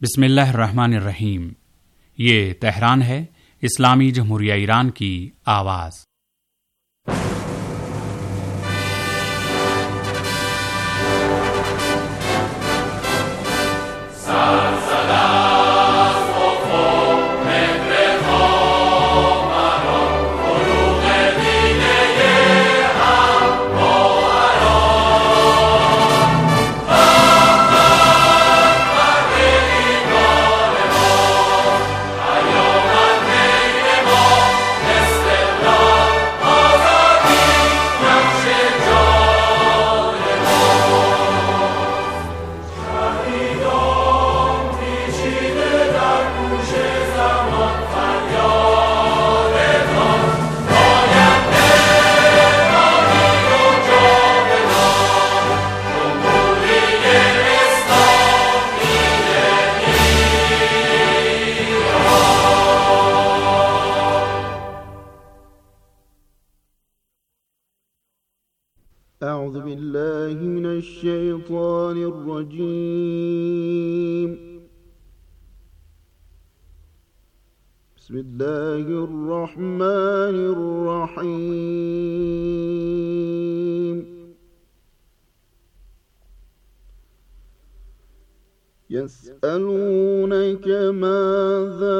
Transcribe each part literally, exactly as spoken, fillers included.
बिस्मिल्लाहिर्रहमानिर्रहीम। ये तेहरान है, इस्लामी जमहूरिया ईरान की आवाज़। أعوذ بالله من الشيطان الرجيم. بسم الله الرحمن الرحيم. يسألونك ماذا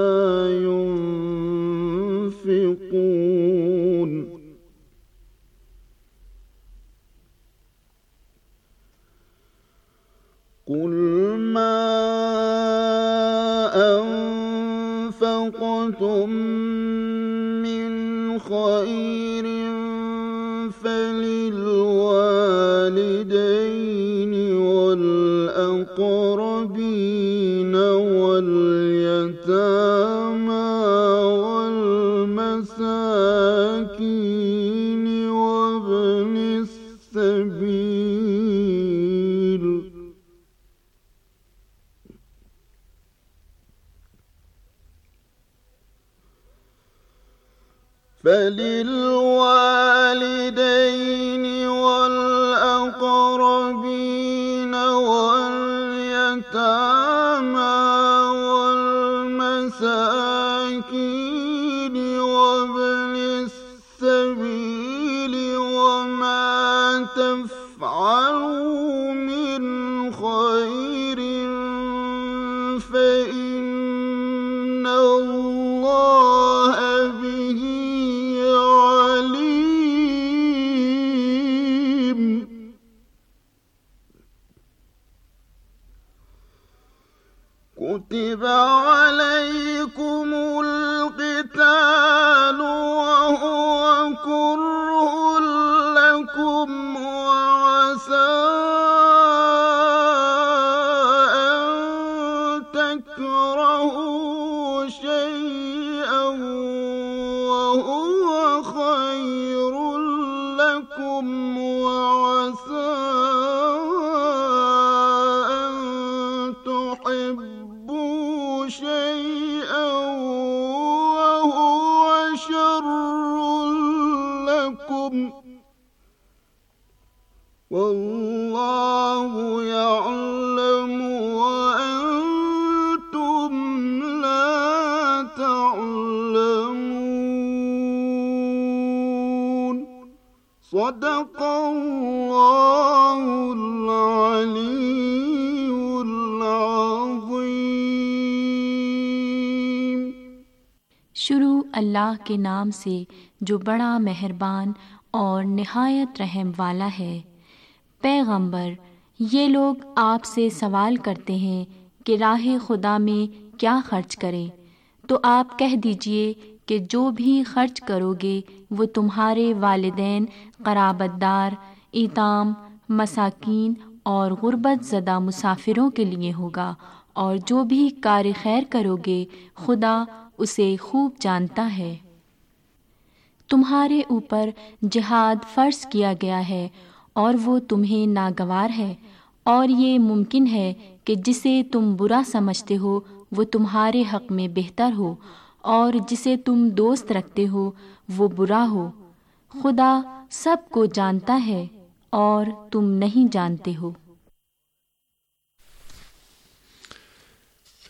ينفقون قل ما أنفقتم من خير فللوالدين والأقربين واليتامى والمساكين وابن السبيل فللوالدين والأقربين واليتامى والمساكين وابن السبيل وما تفعلوا من خير فإن الله به كتب عليكم القتال وهو كره لكم وعسى أن تكرهوا شيئا وهو خير لكم وعسى أن تحبوا شيئا وهو شر لكم والله يعلم وأنتم لا تعلمون. صدق الله العلي العظيم. शुरू अल्लाह के नाम से जो बड़ा मेहरबान और निहायत रहम वाला है। पैगंबर, ये लोग आपसे सवाल करते हैं कि राह खुदा में क्या खर्च करें, तो आप कह दीजिए कि जो भी खर्च करोगे वो तुम्हारे वालिदैन, क़राबतदार, ईताम, मसाकीन और गुर्बत ज़दा मुसाफिरों के लिए होगा, और जो भी कार खैर करोगे खुदा उसे खूब जानता है। तुम्हारे ऊपर जिहाद फ़र्ज किया गया है और वो तुम्हें नागवार है, और ये मुमकिन है कि जिसे तुम बुरा समझते हो वो तुम्हारे हक़ में बेहतर हो, और जिसे तुम दोस्त रखते हो वो बुरा हो। खुदा सब को जानता है और तुम नहीं जानते हो।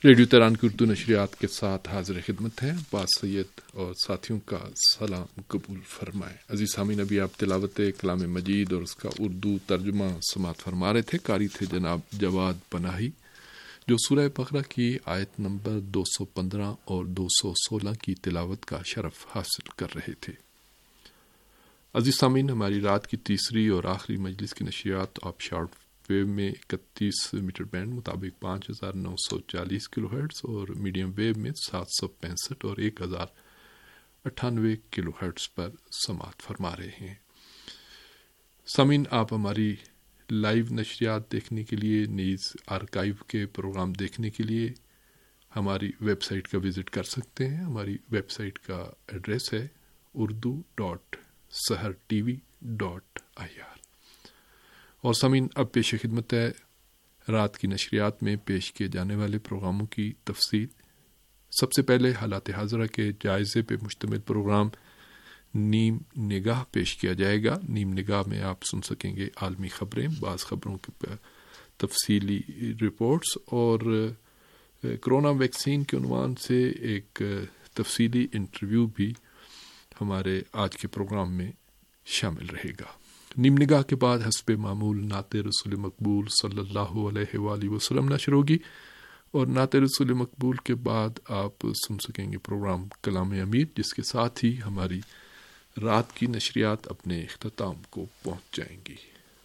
ریڈیو تہران کی اردو نشریات کے ساتھ حاضر خدمت ہیں عباس سید اور ساتھیوں کا سلام قبول فرمائیں۔ عزیز سامعین، ابھی آپ تلاوت کلام مجید اور اس کا اردو ترجمہ سماعت فرما رہے تھے۔ قاری تھے جناب جواد پناہی، جو سورہ بقرہ کی آیت نمبر دو سو پندرہ اور دو سو سولہ کی تلاوت کا شرف حاصل کر رہے تھے۔ عزیز سامعین، ہماری رات کی تیسری اور آخری مجلس کی نشریات آپ شارٹ ویو میں اکتیس میٹر بینڈ مطابق پانچ ہزار نو سو چالیس کلو ہرٹز اور میڈیم ویو میں سات سو پینسٹھ اور ایک ہزار اٹھانوے کلو ہرٹز پر سماعت فرما رہے ہیں۔ سامعین، آپ ہماری لائیو نشریات دیکھنے کے لیے، نیز آرکائیو کے پروگرام دیکھنے کے لیے ہماری ویب سائٹ کا وزٹ کر سکتے ہیں۔ ہماری ویب سائٹ کا ایڈریس ہے Urdu dot Sahar T V dot I R. اور سامعین، اب پیش خدمت ہے رات کی نشریات میں پیش کیے جانے والے پروگراموں کی تفصیل۔ سب سے پہلے حالات حاضرہ کے جائزے پہ مشتمل پروگرام نیم نگاہ پیش کیا جائے گا۔ نیم نگاہ میں آپ سن سکیں گے عالمی خبریں، بعض خبروں کے تفصیلی رپورٹس اور کرونا ویکسین کے عنوان سے ایک تفصیلی انٹرویو بھی ہمارے آج کے پروگرام میں شامل رہے گا۔ نیم نگاہ کے بعد حسب معمول نعت رسول مقبول صلی اللہ علیہ وآلہ وسلم نشر ہوگی، اور نعت رسول مقبول کے بعد آپ سن سکیں گے پروگرام کلام امیر، جس کے ساتھ ہی ہماری رات کی نشریات اپنے اختتام کو پہنچ جائیں گی۔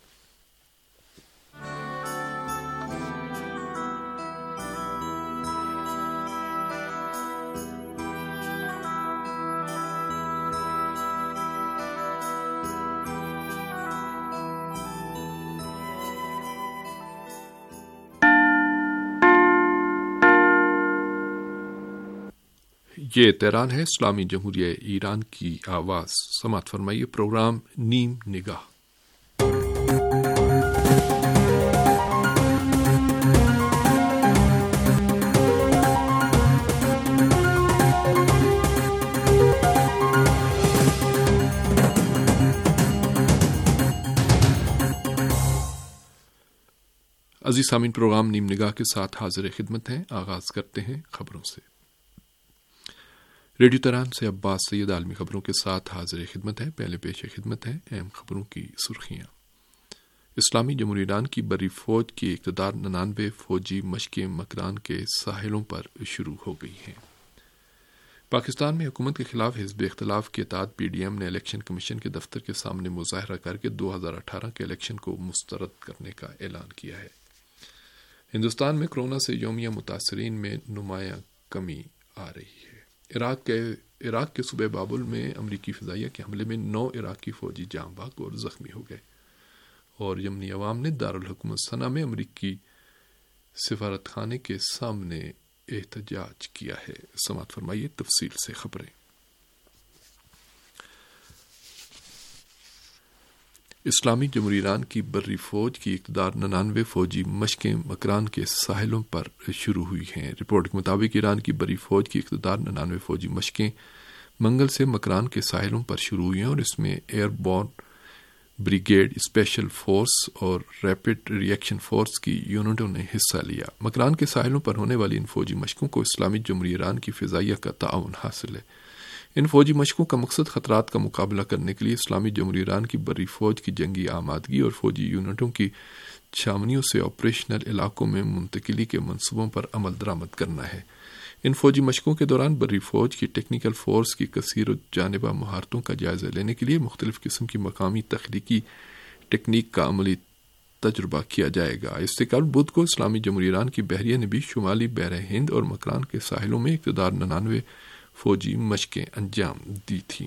یہ تہران ہے، اسلامی جمہوریہ ایران کی آواز۔ سماعت فرمائیے پروگرام نیم نگاہ۔ عزیز سامعین، پروگرام نیم نگاہ کے ساتھ حاضر خدمت ہیں۔ آغاز کرتے ہیں خبروں سے۔ ریڈیو تہران سے عباس سید عالمی خبروں کے ساتھ حاضر خدمت ہے۔ پہلے پیش خدمت ہے اہم خبروں کی سرخیاں۔ اسلامی جمہوریہ ایران کی بری فوج کی اقتدار ننانوے فوجی مشقیں مکران کے ساحلوں پر شروع ہو گئی ہیں۔ پاکستان میں حکومت کے خلاف حزب اختلاف کے تحت پی ڈی ایم نے الیکشن کمیشن کے دفتر کے سامنے مظاہرہ کر کے دو ہزار اٹھارہ کے الیکشن کو مسترد کرنے کا اعلان کیا ہے۔ ہندوستان میں کورونا سے یومیہ متاثرین میں نمایاں کمی آ رہی ہے۔ عراق کے عراق کے صوبہ بابل میں امریکی فضائیہ کے حملے میں نو عراقی فوجی جاں بحق اور زخمی ہو گئے، اور یمنی عوام نے دارالحکومت صنعا میں امریکی سفارت خانے کے سامنے احتجاج کیا ہے۔ سماعت فرمائیے تفصیل سے خبریں۔ اسلامی جمہوریہ ایران کی بری فوج کی اقتدار ننانوے فوجی مشقیں مکران کے ساحلوں پر شروع ہوئی ہیں۔ رپورٹ کے مطابق ایران کی بری فوج کی اقتدار ننانوے فوجی مشقیں منگل سے مکران کے ساحلوں پر شروع ہوئی ہیں، اور اس میں airborne brigade, special force اور ریپڈ ری ایکشن فورس کی یونٹوں نے حصہ لیا۔ مکران کے ساحلوں پر ہونے والی ان فوجی مشقوں کو اسلامی جمہوریہ ایران کی فضائیہ کا تعاون حاصل ہے۔ ان فوجی مشقوں کا مقصد خطرات کا مقابلہ کرنے کے لیے اسلامی جمہوریہ ایران کی بری فوج کی جنگی آمادگی اور فوجی یونٹوں کی چھاونیوں سے آپریشنل علاقوں میں منتقلی کے منصوبوں پر عمل درآمد کرنا ہے۔ ان فوجی مشقوں کے دوران بری فوج کی ٹیکنیکل فورس کی کثیر و جانبہ مہارتوں کا جائزہ لینے کے لیے مختلف قسم کی مقامی تخلیقی ٹیکنیک کا عملی تجربہ کیا جائے گا۔ اس سے قبل بدھ کو اسلامی جمہوریہ ایران کی بحریہ نے بھی شمالی بحر ہند اور مکران کے ساحلوں میں اقتدار ننانوے فوجی مشقیں انجام دی تھیں۔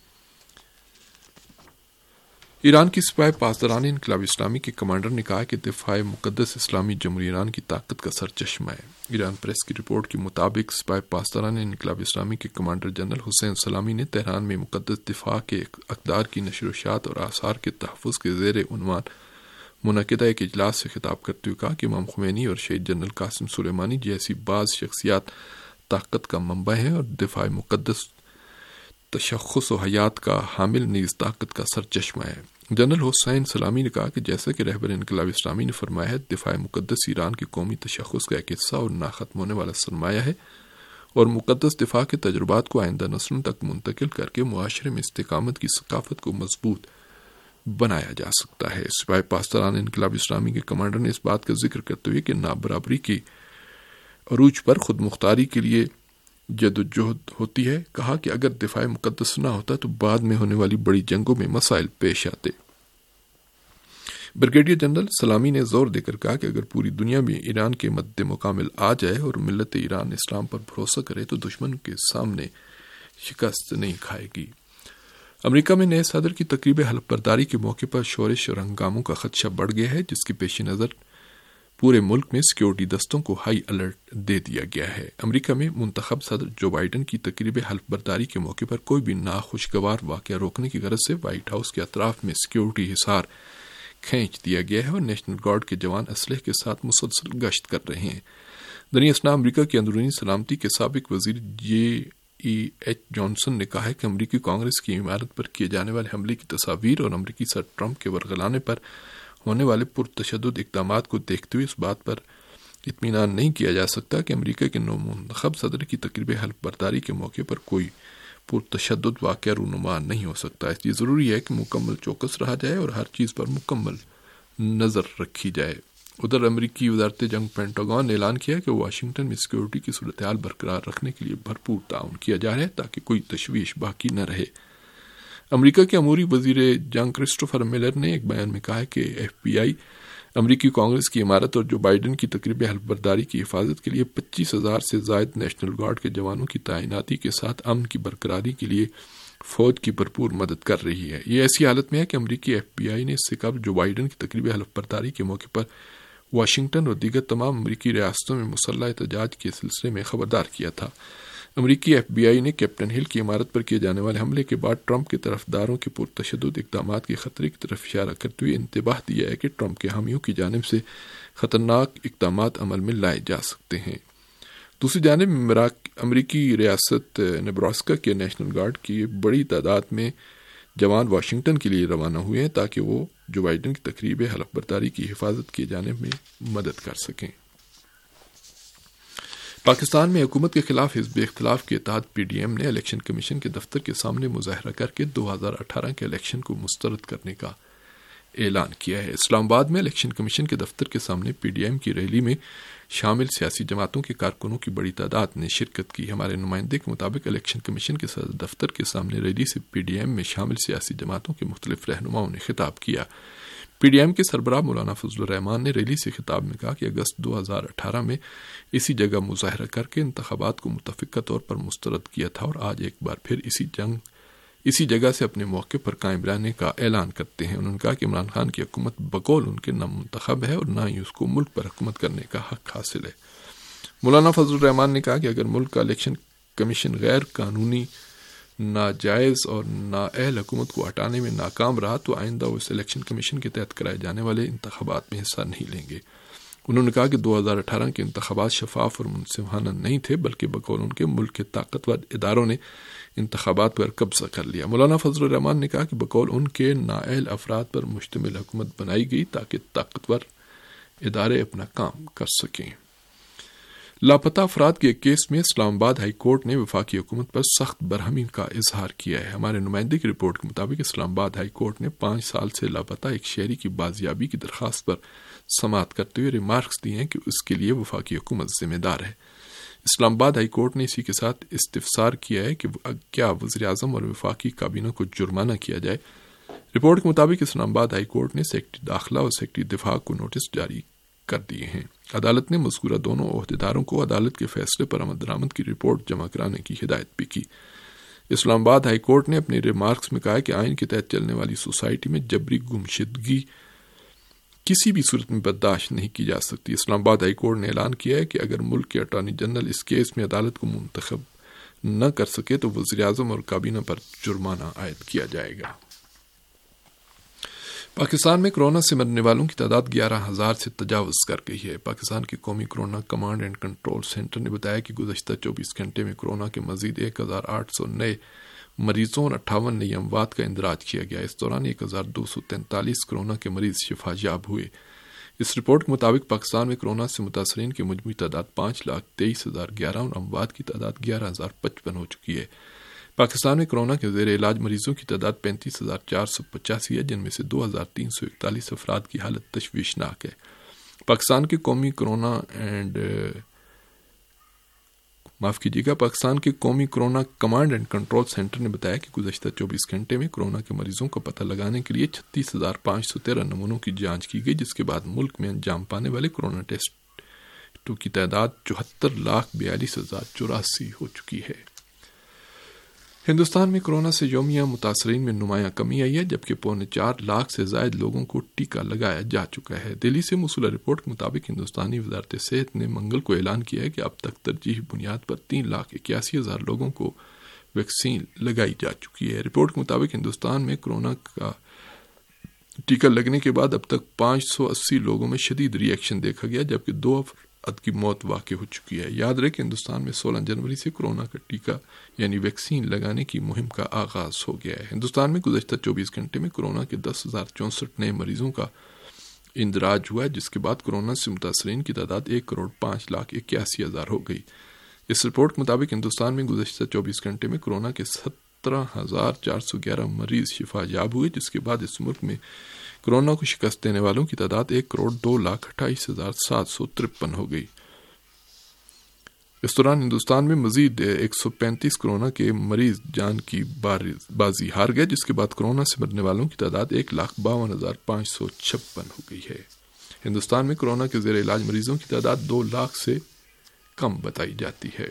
ایران کی سپاہ پاسداران انقلاب اسلامی کے کمانڈر نے کہا کہ دفاع مقدس اسلامی جمہوریہ ایران کی طاقت کا سرچشمہ ہے۔ ایران پریس کی رپورٹ کے مطابق سپاہ پاسداران انقلاب اسلامی کے کمانڈر جنرل حسین سلامی نے تہران میں مقدس دفاع کے اقدار کی نشر و اشاعت اور آثار کے تحفظ کے زیر عنوان منعقدہ ایک اجلاس سے خطاب کرتے ہوئے کہا کہ امام خمینی اور شہید جنرل قاسم سلیمانی جیسی بعض شخصیات طاقت کا منبع ہیں، اور دفاع مقدس تشخص و حیات کا حامل نیز طاقت کا سرچشمہ ہے۔ جنرل حسین سلامی نے کہا کہ جیسا کہ رہبر انقلاب اسلامی نے فرمایا ہے، دفاع مقدس ایران کے قومی تشخص کا ایک حصہ اور نہ ختم ہونے والا سرمایہ ہے، اور مقدس دفاع کے تجربات کو آئندہ نسلوں تک منتقل کر کے معاشرے میں استقامت کی ثقافت کو مضبوط بنایا جا سکتا ہے۔ سپاہی پاسداران انقلاب اسلامی کے کمانڈر نے اس بات کا ذکر کرتے ہوئے کہ نابرابری کی عروج پر خود مختاری کے لیے جد و جہد ہوتی ہے، کہا کہ اگر دفاع مقدس نہ ہوتا تو بعد میں ہونے والی بڑی جنگوں میں مسائل پیش آتے۔ بریگیڈیئر جنرل سلامی نے زور دے کر کہا کہ اگر پوری دنیا میں ایران کے مد مقابل آ جائے اور ملت ایران اسلام پر بھروسہ کرے تو دشمن کے سامنے شکست نہیں کھائے گی۔ امریکہ میں نئے صدر کی تقریب حلف برداری کے موقع پر شورش اور ہنگاموں کا خدشہ بڑھ گیا ہے، جس کے پیش نظر پورے ملک میں سیکیورٹی دستوں کو ہائی الرٹ دے دیا گیا ہے۔ امریکہ میں منتخب صدر جو بائیڈن کی تقریب حلف برداری کے موقع پر کوئی بھی ناخوشگوار واقعہ روکنے کی غرض سے وائٹ ہاؤس کے اطراف میں سیکیورٹی حصار کھینچ دیا گیا ہے اور نیشنل گارڈ کے جوان اسلحے کے ساتھ مسلسل گشت کر رہے ہیں۔ دریں اثنا امریکہ کی اندرونی سلامتی کے سابق وزیر جے ای ایچ جانسن نے کہا ہے کہ امریکی کانگریس کی عمارت پر کیے جانے والے حملے کی تصاویر اور امریکی صدر ٹرمپ کے ورگلانے پر ہونے والے پرتشدد اقدامات کو دیکھتے ہوئے اس بات پر اطمینان نہیں کیا جا سکتا کہ امریکہ کے نو منتخب صدر کی تقریب حلف برداری کے موقع پر کوئی پرتشدد واقعہ رونما نہیں ہو سکتا۔ اس لیے ضروری ہے کہ مکمل چوکس رہا جائے اور ہر چیز پر مکمل نظر رکھی جائے۔ ادھر امریکی وزارت جنگ پینٹاگون نے اعلان کیا کہ واشنگٹن میں سیکیورٹی کی صورتحال برقرار رکھنے کے لیے بھرپور تعاون کیا جا رہا ہے تاکہ کوئی تشویش باقی نہ رہے۔ امریکہ کے اموری وزیر جنگ کرسٹوفر میلر نے ایک بیان میں کہا ہے کہ ایف بی آئی امریکی کانگریس کی عمارت اور جو بائیڈن کی تقریب حلف برداری کی حفاظت کے لیے پچیس ہزار سے زائد نیشنل گارڈ کے جوانوں کی تعیناتی کے ساتھ امن کی برقراری کے لیے فوج کی بھرپور مدد کر رہی ہے۔ یہ ایسی حالت میں ہے کہ امریکی ایف بی آئی نے اس سے قبل جو بائیڈن کی تقریب حلف برداری کے موقع پر واشنگٹن اور دیگر تمام امریکی ریاستوں میں مسلح احتجاج کے سلسلے میں خبردار کیا تھا۔ امریکی ایف بی آئی نے کیپٹن ہل کی عمارت پر کیے جانے والے حملے کے بعد ٹرمپ کے طرفداروں کے پرتشدد اقدامات کے خطرے کی طرف اشارہ کرتے ہوئے انتباہ دیا ہے کہ ٹرمپ کے حامیوں کی جانب سے خطرناک اقدامات عمل میں لائے جا سکتے ہیں۔ دوسری جانب امریکی ریاست نیبراسکا کے نیشنل گارڈ کی بڑی تعداد میں جوان واشنگٹن کے لیے روانہ ہوئے ہیں تاکہ وہ جو بائیڈن کی تقریب حلف برداری کی حفاظت کیے جانے میں مدد کر سکیں۔ پاکستان میں حکومت کے خلاف حزب اختلاف کے اتحاد پی ڈی ایم نے الیکشن کمیشن کے دفتر کے سامنے مظاہرہ کر کے دو ہزار اٹھارہ کے الیکشن کو مسترد کرنے کا اعلان کیا ہے۔ اسلام آباد میں الیکشن کمیشن کے دفتر کے سامنے پی ڈی ایم کی ریلی میں شامل سیاسی جماعتوں کے کارکنوں کی بڑی تعداد نے شرکت کی۔ ہمارے نمائندے کے مطابق الیکشن کمیشن کے صدر دفتر کے سامنے ریلی سے پی ڈی ایم میں شامل سیاسی جماعتوں کے مختلف رہنماؤں نے خطاب کیا۔ پی ڈی ایم کے سربراہ مولانا فضل الرحمان نے ریلی سے خطاب میں کہا کہ اگست دو ہزار اٹھارہ میں اسی جگہ مظاہرہ کر کے انتخابات کو متفقہ طور پر مسترد کیا تھا اور آج ایک بار پھر اسی جنگ اسی جگہ سے اپنے موقع پر قائم رہنے کا اعلان کرتے ہیں۔ انہوں نے کہا کہ عمران خان کی حکومت بقول ان کے نہ منتخب ہے اور نہ ہی اس کو ملک پر حکومت کرنے کا حق حاصل ہے۔ مولانا فضل الرحمان نے کہا کہ اگر ملک کا الیکشن کمیشن غیر قانونی، ناجائز اور نااہل حکومت کو ہٹانے میں ناکام رہا تو آئندہ وہ اس الیکشن کمیشن کے تحت کرائے جانے والے انتخابات میں حصہ نہیں لیں گے۔ انہوں نے کہا کہ دو ہزار اٹھارہ کے انتخابات شفاف اور منصفانہ نہیں تھے بلکہ بقول ان کے ملک کے طاقتور اداروں نے انتخابات پر قبضہ کر لیا۔ مولانا فضل الرحمان نے کہا کہ بقول ان کے نااہل افراد پر مشتمل حکومت بنائی گئی تاکہ طاقتور ادارے اپنا کام کر سکیں۔ لاپتہ افراد کے ایک کیس میں اسلام آباد ہائی کورٹ نے وفاقی حکومت پر سخت برہمی کا اظہار کیا ہے۔ ہمارے نمائندے کی رپورٹ کے مطابق اسلام آباد ہائی کورٹ نے پانچ سال سے لاپتہ ایک شہری کی بازیابی کی درخواست پر سماعت کرتے ہوئے ریمارکس دیے ہیں کہ اس کے لیے وفاقی حکومت ذمہ دار ہے۔ اسلام آباد ہائی کورٹ نے اسی کے ساتھ استفسار کیا ہے کہ کیا وزیر اعظم اور وفاقی کابینہ کو جرمانہ کیا جائے۔ رپورٹ کے مطابق اسلام آباد ہائی کورٹ نے سیکرٹری داخلہ اور سیکرٹری دفاع کو نوٹس جاری کر دیے ہیں۔ عدالت نے مذکورہ دونوں عہدیداروں کو عدالت کے فیصلے پر عمل درآمد کی رپورٹ جمع کرانے کی ہدایت بھی کی۔ اسلام آباد ہائی کورٹ نے اپنے ریمارکس میں کہا کہ آئین کے تحت چلنے والی سوسائٹی میں جبری گمشدگی کسی بھی صورت میں برداشت نہیں کی جا سکتی۔ اسلام آباد ہائی کورٹ نے اعلان کیا ہے کہ اگر ملک کے اٹارنی جنرل اس کیس میں عدالت کو منتخب نہ کر سکے تو وزیر اعظم اور کابینہ پر جرمانہ عائد کیا جائے گا۔ پاکستان میں کورونا سے مرنے والوں کی تعداد گیارہ ہزار سے تجاوز کر گئی ہے۔ پاکستان کے قومی corona command and control centre نے بتایا کہ گزشتہ چوبیس گھنٹے میں کورونا کے مزید ایک ہزار آٹھ سو نئے مریضوں اور اٹھاون نئی اموات کا اندراج کیا گیا۔ اس دوران ایک ہزار دو سو تینتالیس کورونا کے مریض شفا یاب ہوئے۔ اس رپورٹ کے مطابق پاکستان میں کورونا سے متاثرین کی مجموعی تعداد پانچ لاکھ تیئیس ہزار گیارہ اور اموات کی تعداد گیارہ ہزار پچپن ہو چکی ہے۔ پاکستان میں کورونا کے زیر علاج مریضوں کی تعداد پینتیس ہزار چار سو پچاسی ہے، جن میں سے دو ہزار تین سو اکتالیس افراد کی حالت تشویشناک ہے۔ پاکستان کے قومی کورونا اینڈ معاف کیجیے گا پاکستان کے قومی corona command and control centre نے بتایا کہ گزشتہ چوبیس گھنٹے میں کورونا کے مریضوں کا پتہ لگانے کے لیے چھتیس ہزار پانچ سو تیرہ نمونوں کی جانچ کی گئی، جس کے بعد ملک میں انجام پانے والے کورونا ٹیسٹوں کی تعداد چوہتر لاکھ بیالیس ہزار چوراسی ہو چکی ہے۔ ہندوستان میں کورونا سے یومیہ متاثرین میں نمایاں کمی آئی ہے، جبکہ پونے چار لاکھ سے زائد لوگوں کو ٹیکہ لگایا جا چکا ہے۔ دہلی سے موصولہ رپورٹ کے مطابق ہندوستانی وزارت صحت نے منگل کو اعلان کیا ہے کہ اب تک ترجیحی بنیاد پر تین لاکھ اکیاسی ہزار لوگوں کو ویکسین لگائی جا چکی ہے۔ رپورٹ کے مطابق ہندوستان میں کورونا کا ٹیکہ لگنے کے بعد اب تک پانچ سو اسی لوگوں میں شدید ری ایکشن دیکھا گیا، جبکہ دو افراد کی موت واقع ہو چکی ہے۔ یاد رہے کہ ہندوستان میں سولہ جنوری سے کورونا کا ٹیکہ یعنی ویکسین لگانے کی مہم کا آغاز ہو گیا ہے۔ ہندوستان میں گزشتہ چوبیس گھنٹے میں کورونا کے دس ہزار چونسٹھ نئے مریضوں کا اندراج ہوا ہے، جس کے بعد کورونا سے متاثرین کی تعداد ایک کروڑ پانچ لاکھ اکیاسی ہزار ہو گئی۔ اس رپورٹ کے مطابق ہندوستان میں گزشتہ چوبیس گھنٹے میں کورونا کے سترہ ہزار چار سو گیارہ مریض شفا یاب ہوئے، جس کے بعد اس ملک میں کورونا کو شکست دینے والوں کی تعداد ایک کروڑ دو لاکھ اٹھائیس ہزار سات سو ترپن ہو گئی۔ اس دوران ہندوستان میں مزید ایک سو پینتیس کورونا کے مریض جان کی بازی ہار گئے، جس کے بعد کورونا سے مرنے والوں کی تعداد ایک لاکھ باون ہزار پانچ سو چھپن ہو گئی ہے۔ ہندوستان میں کورونا کے زیر علاج مریضوں کی تعداد دو لاکھ سے کم بتائی جاتی ہے۔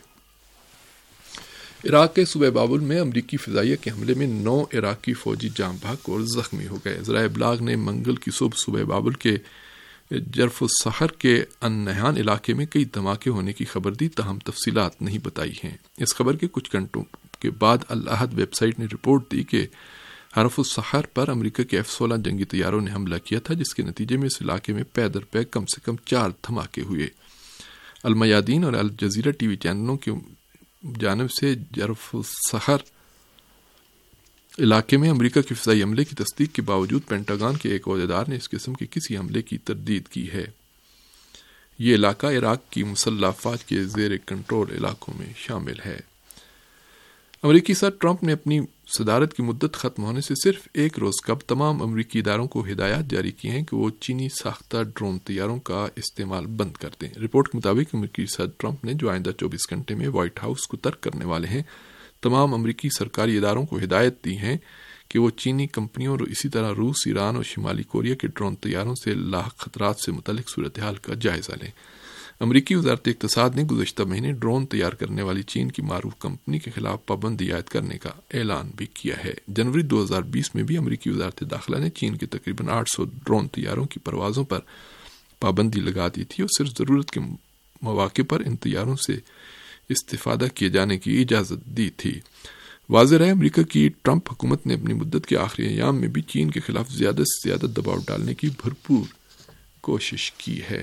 عراق کے صوبہ بابل میں امریکی فضائیہ کے حملے میں نو عراقی فوجی جاں بحق اور زخمی ہو گئے۔ ذرائع ابلاغ نے منگل کی صبح صوبہ بابل کے جرف الصخر کے ان نہان علاقے میں کئی دھماکے ہونے کی خبر دی، تاہم تفصیلات نہیں بتائی ہیں۔ اس خبر کے کچھ گھنٹوں کے بعد الاحد ویب سائٹ نے رپورٹ دی کہ حرف الصخر پر امریکہ کے ایف سولہ جنگی طیاروں نے حملہ کیا تھا، جس کے نتیجے میں اس علاقے میں پے در پے کم سے کم چار دھماکے ہوئے۔ المیادین اور الجزیرہ ٹی وی چینلوں کی جانب سے جرف الصخر علاقے میں امریکہ کے فضائی حملے کی تصدیق کے باوجود پینٹاگان کے ایک عہدیدار نے اس قسم کے کسی حملے کی تردید کی ہے۔ یہ علاقہ عراق کی مسلح افواج کے زیر کنٹرول علاقوں میں شامل ہے۔ امریکی صدر ٹرمپ نے اپنی صدارت کی مدت ختم ہونے سے صرف ایک روز قبل تمام امریکی اداروں کو ہدایات جاری کی ہیں کہ وہ چینی ساختہ ڈرون طیاروں کا استعمال بند کر دیں۔ رپورٹ کے مطابق امریکی صدر ٹرمپ نے جو آئندہ چوبیس گھنٹے میں وائٹ ہاؤس کو ترک کرنے والے ہیں، تمام امریکی سرکاری اداروں کو ہدایت دی ہیں کہ وہ چینی کمپنیوں اور اسی طرح روس، ایران اور شمالی کوریا کے ڈرون طیاروں سے لاحق خطرات سے متعلق صورتحال کا جائزہ لیں۔ امریکی وزارت اقتصاد نے گزشتہ مہینے ڈرون تیار کرنے والی چین کی معروف کمپنی کے خلاف پابندی عائد کرنے کا اعلان بھی کیا ہے۔ جنوری دو ہزار بیس میں بھی امریکی وزارت داخلہ نے چین کے تقریباً آٹھ سو ڈرون طیاروں کی پروازوں پر پابندی لگا دی تھی اور صرف ضرورت کے مواقع پر ان طیاروں سے استفادہ کیے جانے کی اجازت دی تھی۔ واضح رہے امریکہ کی ٹرمپ حکومت نے اپنی مدت کے آخری ایام میں بھی چین کے خلاف زیادہ سے زیادہ دباؤ ڈالنے کی بھرپور کوشش کی ہے۔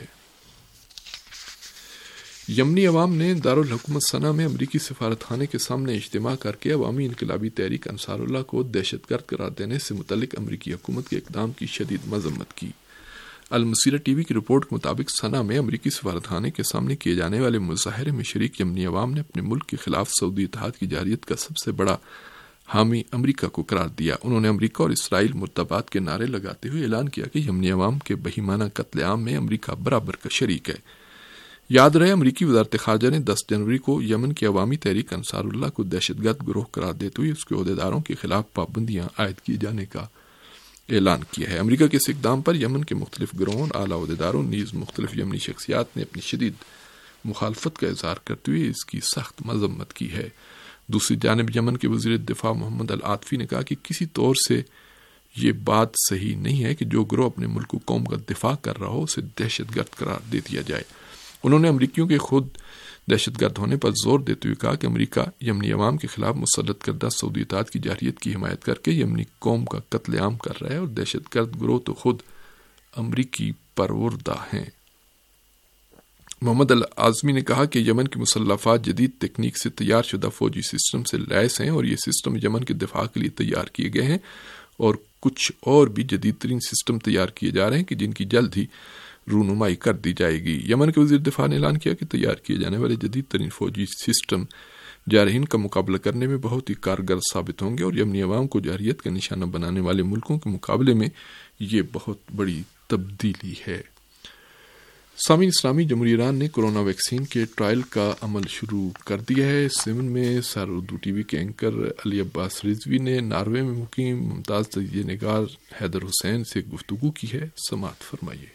یمنی عوام نے دارالحکومت صنعا میں امریکی سفارت خانے کے سامنے اجتماع کر کے عوامی انقلابی تحریک انصار اللہ کو دہشت گرد قرار دینے سے متعلق امریکی حکومت کے اقدام کی شدید مذمت کی۔ المسیرہ ٹی وی کی رپورٹ کے مطابق صنعا میں امریکی سفارت خانے کے سامنے کیے جانے والے مظاہرے میں شریک یمنی عوام نے اپنے ملک کے خلاف سعودی اتحاد کی جارحیت کا سب سے بڑا حامی امریکہ کو قرار دیا۔ انہوں نے امریکہ اور اسرائیل مرتبات کے نعرے لگاتے ہوئے اعلان کیا کہ یمنی عوام کے بہیمانہ قتل عام میں امریکہ برابر کا شریک ہے۔ یاد رہے امریکی وزارت خارجہ نے دس جنوری کو یمن کی عوامی تحریک انصار اللہ کو دہشت گرد گروہ قرار دیتے ہوئے اس کے عہدیداروں کے خلاف پابندیاں عائد کیے جانے کا اعلان کیا ہے۔ امریکہ کے اس اقدام پر یمن کے مختلف گروہوں اور اعلیٰ عہدیداروں نیز مختلف یمنی شخصیات نے اپنی شدید مخالفت کا اظہار کرتے ہوئے اس کی سخت مذمت کی ہے۔ دوسری جانب یمن کے وزیر دفاع محمد العاطفی نے کہا کہ کسی طور سے یہ بات صحیح نہیں ہے کہ جو گروہ اپنے ملک و قوم کا دفاع کر رہا ہو اسے دہشت گرد قرار دے دیا جائے۔ انہوں نے امریکیوں کے خود دہشت گرد ہونے پر زور دیتے ہوئے کہا کہ امریکہ یمنی عوام کے خلاف مسلط کردہ سعودی اتحاد کی جارحیت کی حمایت کر کے یمنی قوم کا قتل عام کر رہا ہے اور دہشت گرد گروہ تو خود امریکی پروردہ ہیں۔ محمد العظمی نے کہا کہ یمن کی مسلح افواج جدید تکنیک سے تیار شدہ فوجی سسٹم سے لیس ہیں اور یہ سسٹم یمن کے دفاع کے لیے تیار کیے گئے ہیں، اور کچھ اور بھی جدید ترین سسٹم تیار کیے جا رہے ہیں کہ جن کی جلد ہی رونمائی کر دی جائے گی۔ یمن کے وزیر دفاع نے اعلان کیا کہ تیار کیے جانے والے جدید ترین فوجی سسٹم جارحین کا مقابلہ کرنے میں بہت ہی کارگر ثابت ہوں گے اور یمنی عوام کو جارحیت کا نشانہ بنانے والے ملکوں کے مقابلے میں یہ بہت بڑی تبدیلی ہے۔ سامعین، اسلامی جمہوریہ ایران نے کرونا ویکسین کے ٹرائل کا عمل شروع کر دیا ہے۔ سیون میں سار اردو ٹی وی کے اینکر علی عباس رضوی نے ناروے میں مقیم ممتاز تجزیہ نگار حیدر حسین سے گفتگو کی ہے، سماعت فرمائیے۔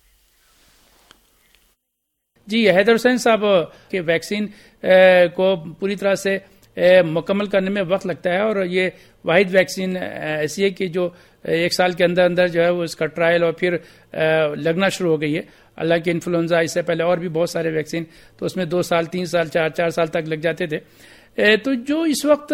جی، حیدر حسین صاحب کے ویکسین کو پوری طرح سے مکمل کرنے میں وقت لگتا ہے، اور یہ واحد ویکسین ایسی ہے کہ جو ایک سال کے اندر اندر جو ہے وہ اس کا ٹرائل اور پھر لگنا شروع ہو گئی ہے۔ اللہ کے انفلوئنزا، اس سے پہلے اور بھی بہت سارے ویکسین تو اس میں دو سال تین سال چار چار سال تک لگ جاتے تھے۔ تو جو اس وقت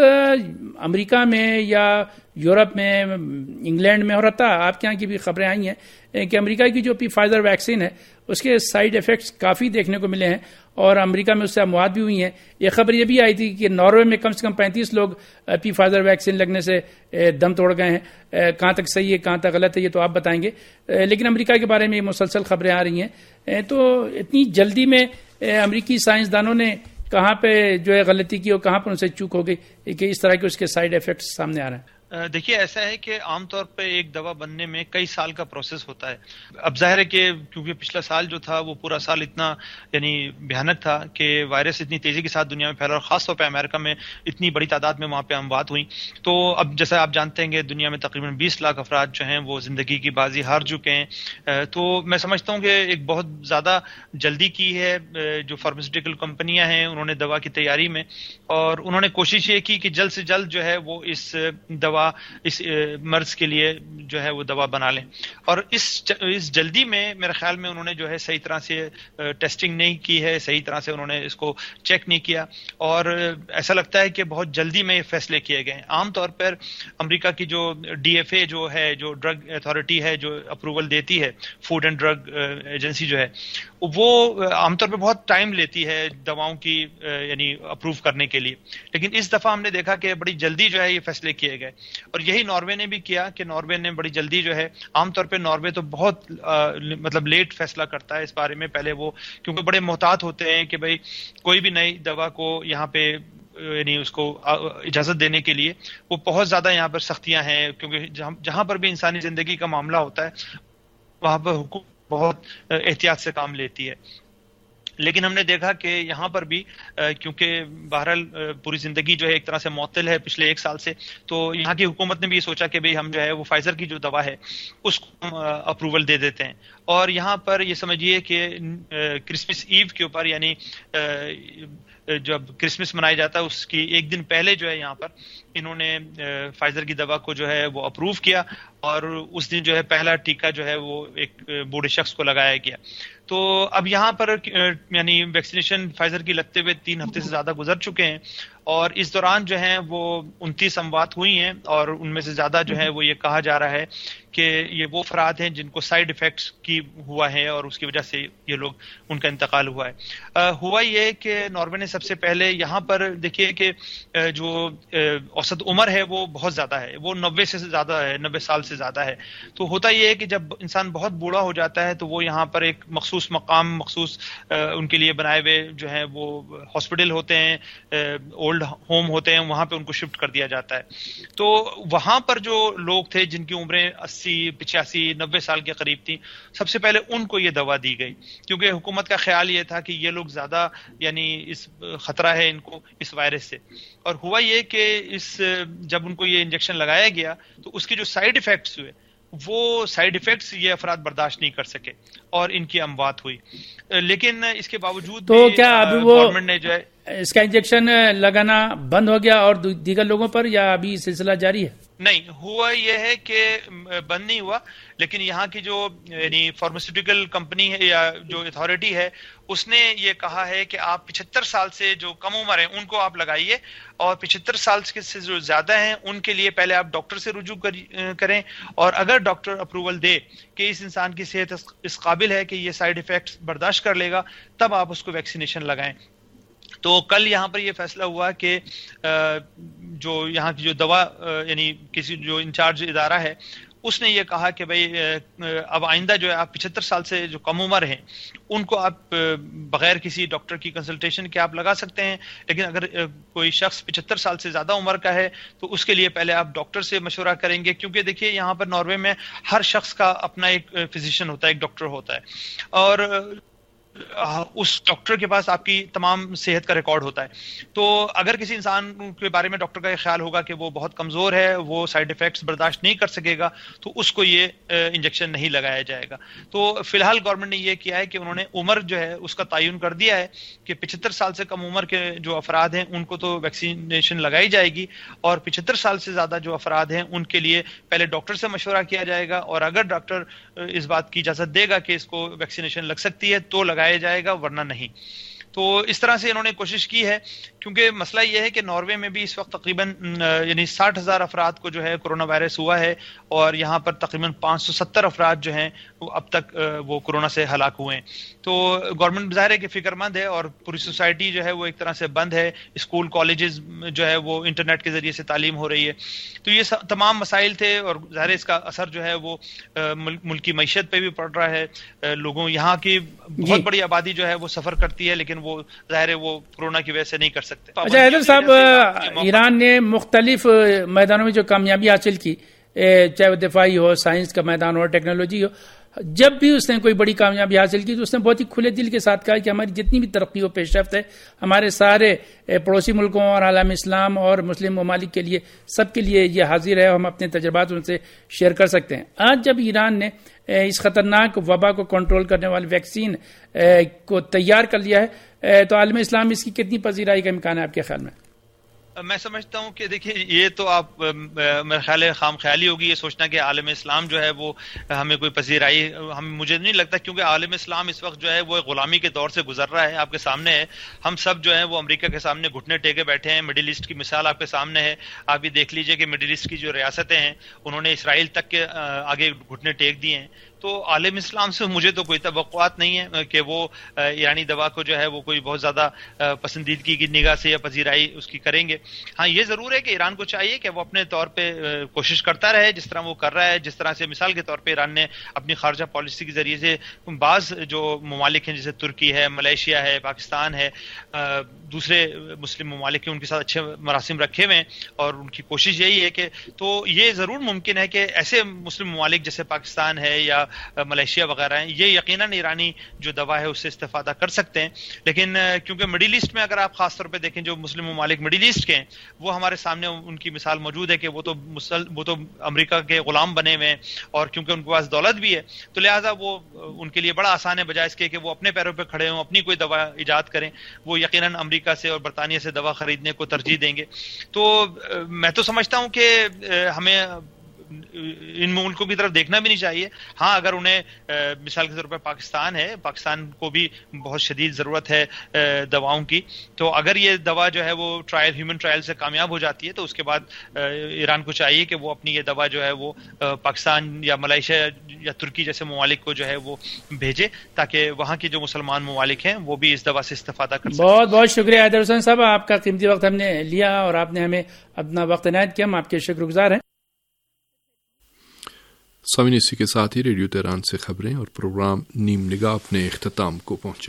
امریکہ میں یا یورپ میں، انگلینڈ میں، اور حتیٰ آپ کے یہاں کی بھی خبریں آئی ہیں کہ امریکہ کی جو پی فائزر ویکسین ہے اس کے سائیڈ ایفیکٹس کافی دیکھنے کو ملے ہیں، اور امریکہ میں اس سے اموات بھی ہوئی ہیں۔ یہ خبر یہ بھی آئی تھی کہ ناروے میں کم سے کم پینتیس لوگ پی فائزر ویکسین لگنے سے دم توڑ گئے ہیں۔ کہاں تک صحیح ہے کہاں تک غلط ہے یہ تو آپ بتائیں گے، لیکن امریکہ کے بارے میں یہ مسلسل خبریں آ رہی ہیں۔ تو اتنی جلدی میں امریکی سائنسدانوں نے کہاں پہ جو ہے غلطی کی اور کہاں پر ان سے چوک ہو گئی کہ اس طرح کے اس کے سائیڈ ایفیکٹس سامنے آ رہے ہیں؟ دیکھیے، ایسا ہے کہ عام طور پہ ایک دوا بننے میں کئی سال کا پروسیس ہوتا ہے۔ اب ظاہر ہے کہ کیونکہ پچھلا سال جو تھا وہ پورا سال اتنا یعنی بھیانک تھا کہ وائرس اتنی تیزی کے ساتھ دنیا میں پھیلا، اور خاص طور پہ امریکہ میں اتنی بڑی تعداد میں وہاں پہ اموات ہوئی۔ تو اب جیسا آپ جانتے ہیں کہ دنیا میں تقریباً بیس لاکھ افراد جو ہیں وہ زندگی کی بازی ہار چکے ہیں۔ تو میں سمجھتا ہوں کہ ایک بہت زیادہ جلدی کی ہے جو فارماسیوٹیکل کمپنیاں ہیں انہوں نے دوا کی تیاری میں، اور انہوں نے کوشش یہ کی کہ جلد سے جلد جو ہے وہ اس دوا اس مرض کے لیے جو ہے وہ دوا بنا لیں۔ اور اس اس جلدی میں میرے خیال میں انہوں نے جو ہے صحیح طرح سے ٹیسٹنگ نہیں کی ہے، صحیح طرح سے انہوں نے اس کو چیک نہیں کیا، اور ایسا لگتا ہے کہ بہت جلدی میں یہ فیصلے کیے گئے ہیں۔ عام طور پر امریکہ کی جو ڈی ایف اے جو ہے، جو ڈرگ اتھارٹی ہے جو اپروول دیتی ہے، فوڈ اینڈ ڈرگ ایجنسی جو ہے، وہ عام طور پہ بہت ٹائم لیتی ہے دواؤں کی یعنی اپروو کرنے کے لیے، لیکن اس دفعہ ہم نے دیکھا کہ بڑی جلدی جو ہے یہ فیصلے کیے گئے، اور یہی ناروے نے بھی کیا کہ ناروے نے بڑی جلدی جو ہے، عام طور پہ ناروے تو بہت مطلب لیٹ فیصلہ کرتا ہے اس بارے میں، پہلے وہ کیونکہ بڑے محتاط ہوتے ہیں کہ بھائی کوئی بھی نئی دوا کو یہاں پہ یعنی اس کو اجازت دینے کے لیے وہ بہت زیادہ یہاں پر سختیاں ہیں، کیونکہ جہاں پر بھی انسانی زندگی کا معاملہ ہوتا ہے وہاں پر حکومت بہت احتیاط سے کام لیتی ہے۔ لیکن ہم نے دیکھا کہ یہاں پر بھی کیونکہ بہرحال پوری زندگی جو ہے ایک طرح سے معطل ہے پچھلے ایک سال سے، تو یہاں کی حکومت نے بھی یہ سوچا کہ بھئی ہم جو ہے وہ فائزر کی جو دوا ہے اس کو ہم اپروول دے دیتے ہیں، اور یہاں پر یہ سمجھیے کہ کرسمس ایو کے اوپر یعنی جب کرسمس منایا جاتا ہے اس کی ایک دن پہلے جو ہے یہاں پر انہوں نے فائزر کی دوا کو جو ہے وہ اپروو کیا، اور اس دن جو ہے پہلا ٹیکہ جو ہے وہ ایک بوڑھے شخص کو لگایا گیا۔ تو اب یہاں پر یعنی ویکسینیشن فائزر کی لگتے ہوئے تین ہفتے سے زیادہ گزر چکے ہیں، اور اس دوران جو ہیں وہ انتیس اموات ہوئی ہیں، اور ان میں سے زیادہ جو ہے وہ یہ کہا جا رہا ہے کہ یہ وہ افراد ہیں جن کو سائیڈ ایفیکٹس کی ہوا ہے اور اس کی وجہ سے یہ لوگ ان کا انتقال ہوا ہے۔ آ, ہوا یہ کہ ناروے نے سب سے پہلے یہاں پر دیکھیے کہ جو اوسط عمر ہے وہ بہت زیادہ ہے، وہ نوے سے زیادہ ہے، نوے سال سے زیادہ ہے۔ تو ہوتا یہ ہے کہ جب انسان بہت بوڑھا ہو جاتا ہے تو وہ یہاں پر ایک مخصوص مقام مخصوص ان کے لیے بنائے ہوئے جو ہے وہ ہاسپٹل ہوتے ہیں، اولڈ ہوم ہوتے ہیں، وہاں پہ ان کو شفٹ کر دیا جاتا ہے۔ تو وہاں پر جو لوگ تھے جن کی عمریں اسی پچاسی نوے سال کے قریب تھی، سب سے پہلے ان کو یہ دوا دی گئی، کیونکہ حکومت کا خیال یہ تھا کہ یہ لوگ زیادہ یعنی اس خطرہ ہے ان کو اس وائرس سے۔ اور ہوا یہ کہ اس جب ان کو یہ انجیکشن لگایا گیا تو اس کے جو سائیڈ ایفیکٹس ہوئے وہ سائیڈ ایفیکٹس یہ افراد برداشت نہیں کر سکے اور ان کی اموات ہوئی۔ لیکن اس کے باوجود تو کیا ابھی وہ گورنمنٹ نے جو ہے اس کا انجیکشن لگانا بند ہو گیا اور دیگر لوگوں پر، یا ابھی سلسلہ جاری ہے؟ نہیں ہوا یہ ہے کہ بند نہیں ہوا، لیکن یہاں کی جو یعنی فارماسیوٹیکل کمپنی ہے یا جو اتھارٹی ہے اس نے یہ کہا ہے کہ آپ پچہتر سال سے جو کم عمر ہیں ان کو آپ لگائیے، اور پچہتر سال سے جو زیادہ ہیں ان کے لیے پہلے آپ ڈاکٹر سے رجوع کریں، اور اگر ڈاکٹر اپروول دے کہ اس انسان کی صحت اس قابل ہے کہ یہ سائیڈ ایفیکٹس برداشت کر لے گا، تب آپ اس کو ویکسینیشن لگائیں۔ تو کل یہاں پر یہ فیصلہ ہوا کہ جو یہاں کی جو دوا یعنی کسی جو انچارج ادارہ ہے اس نے یہ کہا کہ بھئی اب آئندہ جو ہے آپ پچہتر سال سے جو کم عمر ہیں ان کو آپ بغیر کسی ڈاکٹر کی کنسلٹیشن کے آپ لگا سکتے ہیں، لیکن اگر کوئی شخص پچہتر سال سے زیادہ عمر کا ہے تو اس کے لیے پہلے آپ ڈاکٹر سے مشورہ کریں گے، کیونکہ دیکھیے یہاں پر ناروے میں ہر شخص کا اپنا ایک فزیشین ہوتا ہے، ایک ڈاکٹر ہوتا ہے، اور اس ڈاکٹر کے پاس آپ کی تمام صحت کا ریکارڈ ہوتا ہے۔ تو اگر کسی انسان کے بارے میں ڈاکٹر کا یہ خیال ہوگا کہ وہ بہت کمزور ہے، وہ سائیڈ ایفیکٹس برداشت نہیں کر سکے گا، تو اس کو یہ انجیکشن نہیں لگایا جائے گا۔ تو فی الحال گورنمنٹ نے یہ کیا ہے کہ انہوں نے عمر جو ہے اس کا تعین کر دیا ہے کہ پچہتر سال سے کم عمر کے جو افراد ہیں ان کو تو ویکسینیشن لگائی جائے گی، اور پچہتر سال سے زیادہ جو افراد ہیں ان کے لیے پہلے ڈاکٹر سے مشورہ کیا جائے گا، اور اگر ڈاکٹر اس بات کی اجازت دے گا کہ اس کو ویکسینیشن لگ سکتی ہے تو لگایا جائے گا، ورنہ نہیں۔ تو اس طرح سے انہوں نے کوشش کی ہے، کیونکہ مسئلہ یہ ہے کہ ناروے میں بھی اس وقت تقریباً یعنی ساٹھ ہزار افراد کو جو ہے کورونا وائرس ہوا ہے، اور یہاں پر تقریباً پانچ سو ستر افراد جو ہیں وہ اب تک وہ کورونا سے ہلاک ہوئے ہیں۔ تو گورنمنٹ ظاہر ہے کہ فکر مند ہے، اور پوری سوسائٹی جو ہے وہ ایک طرح سے بند ہے، اسکول کالجز جو ہے وہ انٹرنیٹ کے ذریعے سے تعلیم ہو رہی ہے۔ تو یہ تمام مسائل تھے، اور ظاہر ہے اس کا اثر جو ہے وہ ملک کی معیشت پہ بھی پڑ رہا ہے۔ لوگوں یہاں کی بہت بڑی آبادی جو ہے وہ سفر کرتی ہے، لیکن وہ ظاہر ہے وہ کورونا کی وجہ سے نہیں کر سکتے۔ اچھا حیدر صاحب، ایران نے مختلف میدانوں میں جو کامیابی حاصل کی، چاہے وہ دفاعی ہو، سائنس کا میدان ہو، ٹیکنالوجی ہو، جب بھی اس نے کوئی بڑی کامیابی حاصل کی تو اس نے بہت ہی کھلے دل کے ساتھ کہا کہ ہماری جتنی بھی ترقی و پیش رفت ہے ہمارے سارے پڑوسی ملکوں اور عالم اسلام اور مسلم ممالک کے لیے، سب کے لیے یہ حاضر ہے، ہم اپنے تجربات ان سے شیئر کر سکتے ہیں۔ آج جب ایران نے اس خطرناک وبا کو کنٹرول کرنے والی ویکسین کو تیار کر لیا ہے تو عالم اسلام اس کی کتنی پذیرائی کا امکان ہے آپ کے خیال میں؟ میں سمجھتا ہوں کہ دیکھیے یہ تو آپ میرے خیال ہے خام خیالی ہوگی یہ سوچنا کہ عالم اسلام جو ہے وہ ہمیں کوئی پذیرائی، ہم مجھے نہیں لگتا، کیونکہ عالم اسلام اس وقت جو ہے وہ غلامی کے دور سے گزر رہا ہے، آپ کے سامنے ہے۔ ہم سب جو ہے وہ امریکہ کے سامنے گھٹنے ٹیکے بیٹھے ہیں، مڈل ایسٹ کی مثال آپ کے سامنے ہے۔ آپ یہ دیکھ لیجئے کہ مڈل ایسٹ کی جو ریاستیں ہیں انہوں نے اسرائیل تک کے آگے گھٹنے ٹیک دیے ہیں۔ تو عالم اسلام سے مجھے تو کوئی توقعات نہیں ہے کہ وہ ایرانی دوا کو جو ہے وہ کوئی بہت زیادہ پسندیدگی کی نگاہ سے یا پذیرائی اس کی کریں گے۔ ہاں یہ ضرور ہے کہ ایران کو چاہیے کہ وہ اپنے طور پہ کوشش کرتا رہے جس طرح وہ کر رہا ہے، جس طرح سے مثال کے طور پہ ایران نے اپنی خارجہ پالیسی کے ذریعے سے بعض جو ممالک ہیں جیسے ترکی ہے، ملیشیا ہے، پاکستان ہے، دوسرے مسلم ممالک ہیں، ان کے ساتھ اچھے مراسم رکھے ہوئے ہیں، اور ان کی کوشش یہی ہے کہ تو یہ ضرور ممکن ہے کہ ایسے مسلم ممالک جیسے پاکستان ہے یا ملیشیا وغیرہ ہیں یہ یقیناً ایرانی جو دوا ہے اس سے استفادہ کر سکتے ہیں، لیکن کیونکہ مڈل ایسٹ میں اگر آپ خاص طور پہ دیکھیں جو مسلم ممالک مڈل ایسٹ کے ہیں وہ ہمارے سامنے ان کی مثال موجود ہے کہ وہ تو مسل وہ تو امریکہ کے غلام بنے ہوئے ہیں، اور کیونکہ ان کے پاس دولت بھی ہے تو لہٰذا وہ ان کے لیے بڑا آسان ہے بجائے اس کے کہ وہ اپنے پیروں پہ کھڑے ہوں، اپنی کوئی دوا ایجاد کریں، وہ یقیناً امریکہ سے اور برطانیہ سے دوا خریدنے کو ترجیح دیں گے۔ تو میں تو سمجھتا ہوں کہ ہمیں ان ملکوں کی طرف دیکھنا بھی نہیں چاہیے۔ ہاں اگر انہیں مثال کے طور پر پاکستان ہے، پاکستان کو بھی بہت شدید ضرورت ہے دواؤں کی، تو اگر یہ دوا جو ہے وہ ٹرائل ہیومن ٹرائل سے کامیاب ہو جاتی ہے تو اس کے بعد ایران کو چاہیے کہ وہ اپنی یہ دوا جو ہے وہ پاکستان یا ملیشیا یا ترکی جیسے ممالک کو جو ہے وہ بھیجے تاکہ وہاں کے جو مسلمان ممالک ہیں وہ بھی اس دوا سے استفادہ کر سکیں۔ بہت بہت شکریہ حیدر حسین صاحب، آپ کا قیمتی وقت ہم نے لیا اور آپ نے ہمیں اپنا وقت عنایت کیا، ہم آپ کے شکر گزار ہیں۔ سامعین اسی کے ساتھ ہی ریڈیو تہران سے خبریں اور پروگرام نیم نگاہ اپنے اختتام کو پہنچا۔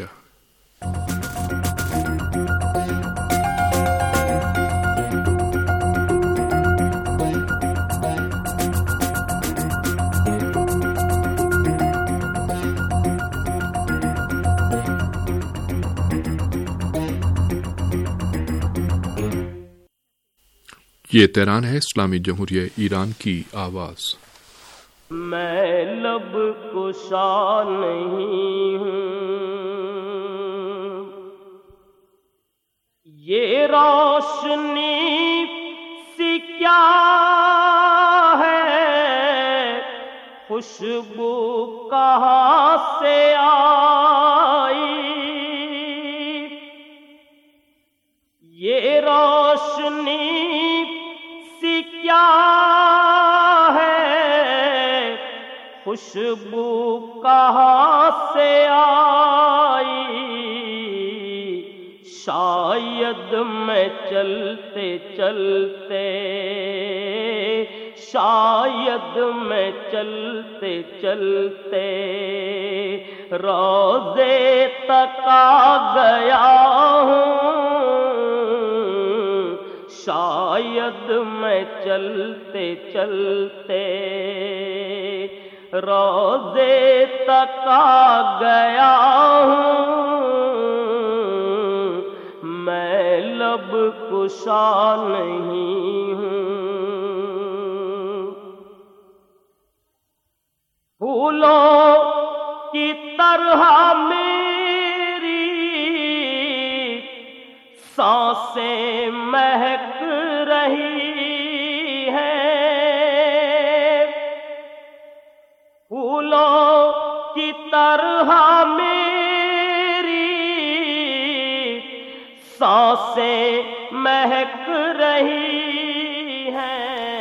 یہ تہران ہے، اسلامی جمہوریہ ایران کی آواز۔ میں لب کشا نہیں ہوں، یہ روشنی سی کیا خوشبو کہاں سے آئی، یہ روشنی سی کیا ہے، خوشبو کہاں سے آئی، شاید میں چلتے چلتے شاید میں چلتے چلتے روضے تک آ گیا ہوں، شاید میں چلتے چلتے روضے تک آ گیا ہوں، میں لب کشا نہیں ہوں، پھولوں کی طرح میری سانسیں مہک رہی ہیں، پھولوں کی طرح میری سانسیں مہک رہی ہیں۔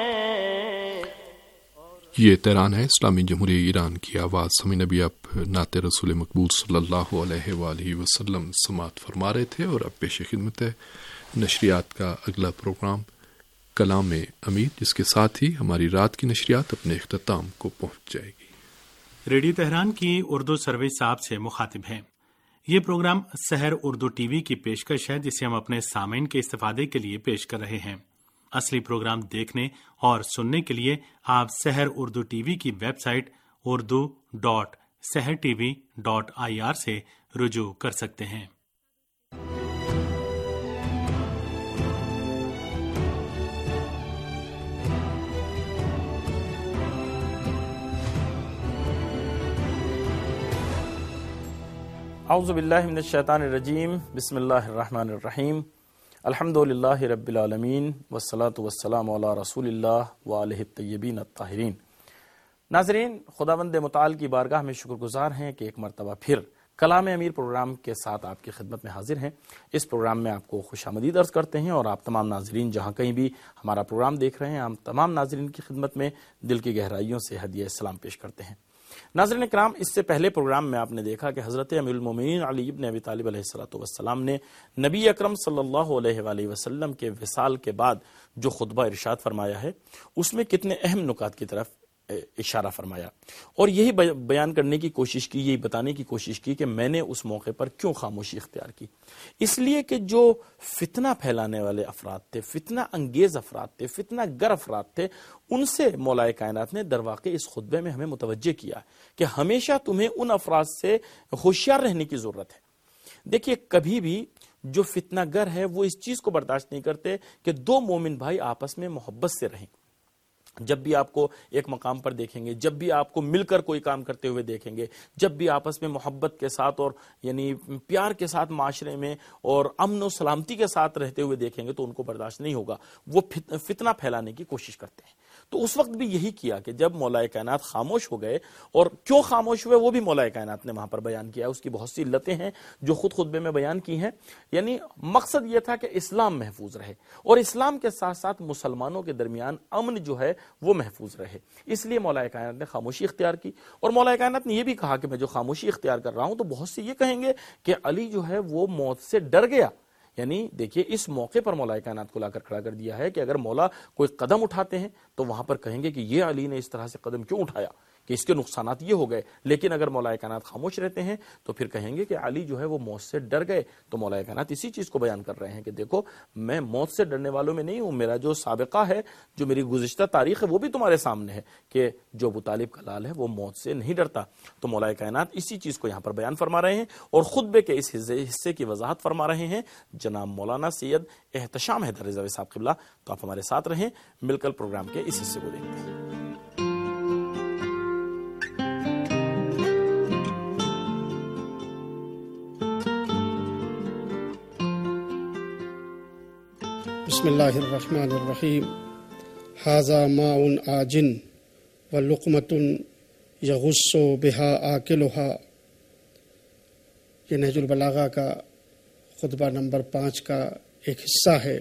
یہ تیران ہے اسلامی جمہوریہ ایران کی آواز۔ ہمیں نبی آپ نعت رسول مقبول صلی اللہ علیہ وآلہ وسلم سماعت فرما رہے تھے، اور اب پیش خدمت ہے نشریات کا اگلا پروگرام کلام امید، جس کے ساتھ ہی ہماری رات کی نشریات اپنے اختتام کو پہنچ جائے گی۔ ریڈیو تہران کی اردو سروس آپ سے مخاطب ہے۔ یہ programme Sahar Urdu T V کی پیشکش ہے، جسے ہم اپنے سامعین کے استفادے کے لیے پیش کر رہے ہیں۔ اصلی پروگرام دیکھنے اور سننے کے لیے آپ سحر اردو ٹی وی کی website Urdu dot Sahar T V dot I R سے رجوع کر سکتے ہیں۔ اعوذ باللہ من الشیطان الرجیم، بسم اللہ الرحمن الرحیم، الحمد للہ رب العالمین، والصلاة والسلام علی رسول اللہ وآلہ الطیبین الطاہرین۔ ناظرین، خداوند متعال کی بارگاہ میں شکر گزار ہیں کہ ایک مرتبہ پھر کلام امیر پروگرام کے ساتھ آپ کی خدمت میں حاضر ہیں۔ اس پروگرام میں آپ کو خوش آمدید عرض کرتے ہیں، اور آپ تمام ناظرین جہاں کہیں بھی ہمارا پروگرام دیکھ رہے ہیں، ہم تمام ناظرین کی خدمت میں دل کی گہرائیوں سے ہدیہ سلام پیش کرتے ہیں۔ ناظرین کرام، اس سے پہلے پروگرام میں آپ نے دیکھا کہ حضرت امیر المومنین علی ابن ابی طالب علیہ الصلوۃ والسلام نے نبی اکرم صلی اللہ علیہ وآلہ وسلم کے وصال کے بعد جو خطبہ ارشاد فرمایا ہے، اس میں کتنے اہم نکات کی طرف اشارہ فرمایا، اور یہی بیان کرنے کی کوشش کی، یہی بتانے کی کوشش کی کہ میں نے اس موقع پر کیوں خاموشی اختیار کی۔ اس لیے کہ جو فتنہ پھیلانے والے افراد تھے، فتنہ انگیز افراد تھے، فتنہ گر افراد تھے، ان سے مولا کائنات نے در واقع اس خطبے میں ہمیں متوجہ کیا کہ ہمیشہ تمہیں ان افراد سے ہوشیار رہنے کی ضرورت ہے۔ دیکھیے، کبھی بھی جو فتنہ گر ہے وہ اس چیز کو برداشت نہیں کرتے کہ دو مومن بھائی آپس میں محبت سے رہیں۔ جب بھی آپ کو ایک مقام پر دیکھیں گے، جب بھی آپ کو مل کر کوئی کام کرتے ہوئے دیکھیں گے، جب بھی آپس میں محبت کے ساتھ اور یعنی پیار کے ساتھ معاشرے میں اور امن و سلامتی کے ساتھ رہتے ہوئے دیکھیں گے تو ان کو برداشت نہیں ہوگا، وہ فتنہ پھیلانے کی کوشش کرتے ہیں۔ تو اس وقت بھی یہی کیا کہ جب مولا کائنات خاموش ہو گئے، اور کیوں خاموش ہوئے وہ بھی مولا کائنات نے وہاں پر بیان کیا، اس کی بہت سی علتیں ہیں جو خود خطبے میں بیان کی ہیں۔ یعنی مقصد یہ تھا کہ اسلام محفوظ رہے، اور اسلام کے ساتھ ساتھ مسلمانوں کے درمیان امن جو ہے وہ محفوظ رہے، اس لیے مولا کائنات نے خاموشی اختیار کی۔ اور مولا کائنات نے یہ بھی کہا کہ میں جو خاموشی اختیار کر رہا ہوں تو بہت سے یہ کہیں گے کہ علی جو ہے وہ موت سے ڈر گیا۔ یعنی دیکھیے، اس موقع پر مولا کائنات کو لا کر کھڑا کر دیا ہے کہ اگر مولا کوئی قدم اٹھاتے ہیں تو وہاں پر کہیں گے کہ یہ علی نے اس طرح سے قدم کیوں اٹھایا، کہ اس کے نقصانات یہ ہو گئے۔ لیکن اگر مولا کائنات خاموش رہتے ہیں تو پھر کہیں گے کہ علی جو ہے وہ موت سے ڈر گئے۔ تو مولا کائنات اسی چیز کو بیان کر رہے ہیں کہ دیکھو، میں موت سے ڈرنے والوں میں نہیں ہوں، میرا جو سابقہ ہے، جو میری گزشتہ تاریخ ہے، وہ بھی تمہارے سامنے ہے کہ جو ابو طالب کا لال ہے وہ موت سے نہیں ڈرتا۔ تو مولا کائنات اسی چیز کو یہاں پر بیان فرما رہے ہیں، اور خطبے کے اس حصے کی وضاحت فرما رہے ہیں جناب مولانا سید احتشام حیدر رضوی صاحب قبلہ۔ تو آپ ہمارے ساتھ رہیں، مل کر پروگرام کے اس حصے کو دیکھتے ہیں۔ بسم اللہ الرحمن الرحیم۔ ھذا ماء آجن ولقمۃ یغص بہا آکلہا، یہ نہج البلاغہ کا خطبہ نمبر پانچ کا ایک حصہ ہے،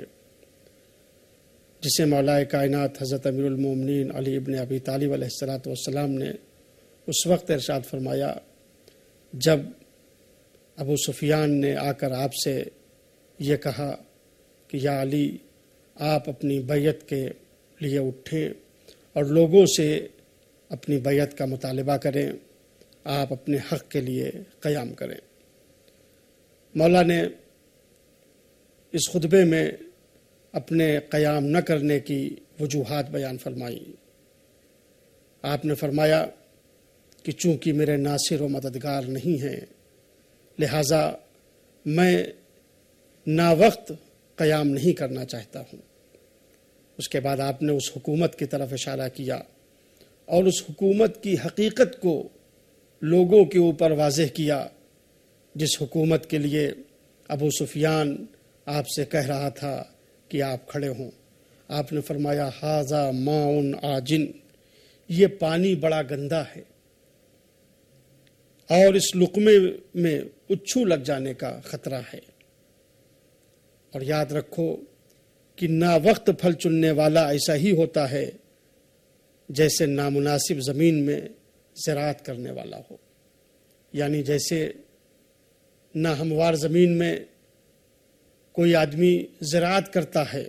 جسے مولا کائنات حضرت امیر المومنین علی ابن ابی طالب علیہ الصلاۃ والسلام نے اس وقت ارشاد فرمایا جب ابو سفیان نے آ کر آپ سے یہ کہا کہ یا علی، آپ اپنی بیعت کے لیے اٹھیں اور لوگوں سے اپنی بیعت کا مطالبہ کریں، آپ اپنے حق کے لیے قیام کریں۔ مولا نے اس خطبے میں اپنے قیام نہ کرنے کی وجوہات بیان فرمائی۔ آپ نے فرمایا کہ چونکہ میرے ناصر و مددگار نہیں ہیں، لہٰذا میں نا وقت قیام نہیں کرنا چاہتا ہوں۔ اس کے بعد آپ نے اس حکومت کی طرف اشارہ کیا اور اس حکومت کی حقیقت کو لوگوں کے اوپر واضح کیا، جس حکومت کے لیے ابو سفیان آپ سے کہہ رہا تھا کہ آپ کھڑے ہوں۔ آپ نے فرمایا ھذا ماء عاجن، یہ پانی بڑا گندا ہے اور اس لقمے میں اچھو لگ جانے کا خطرہ ہے، اور یاد رکھو کہ نا وقت پھل چننے والا ایسا ہی ہوتا ہے جیسے نامناسب زمین میں زراعت کرنے والا ہو، یعنی جیسے ناہموار زمین میں کوئی آدمی زراعت کرتا ہے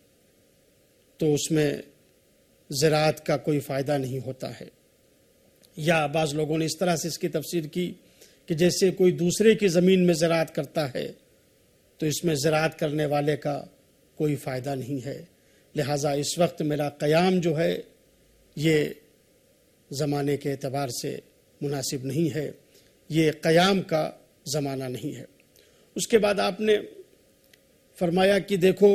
تو اس میں زراعت کا کوئی فائدہ نہیں ہوتا ہے، یا بعض لوگوں نے اس طرح سے اس کی تفسیر کی کہ جیسے کوئی دوسرے کی زمین میں زراعت کرتا ہے تو اس میں زراعت کرنے والے کا کوئی فائدہ نہیں ہے، لہٰذا اس وقت میرا قیام جو ہے یہ زمانے کے اعتبار سے مناسب نہیں ہے، یہ قیام کا زمانہ نہیں ہے۔ اس کے بعد آپ نے فرمایا کہ دیکھو،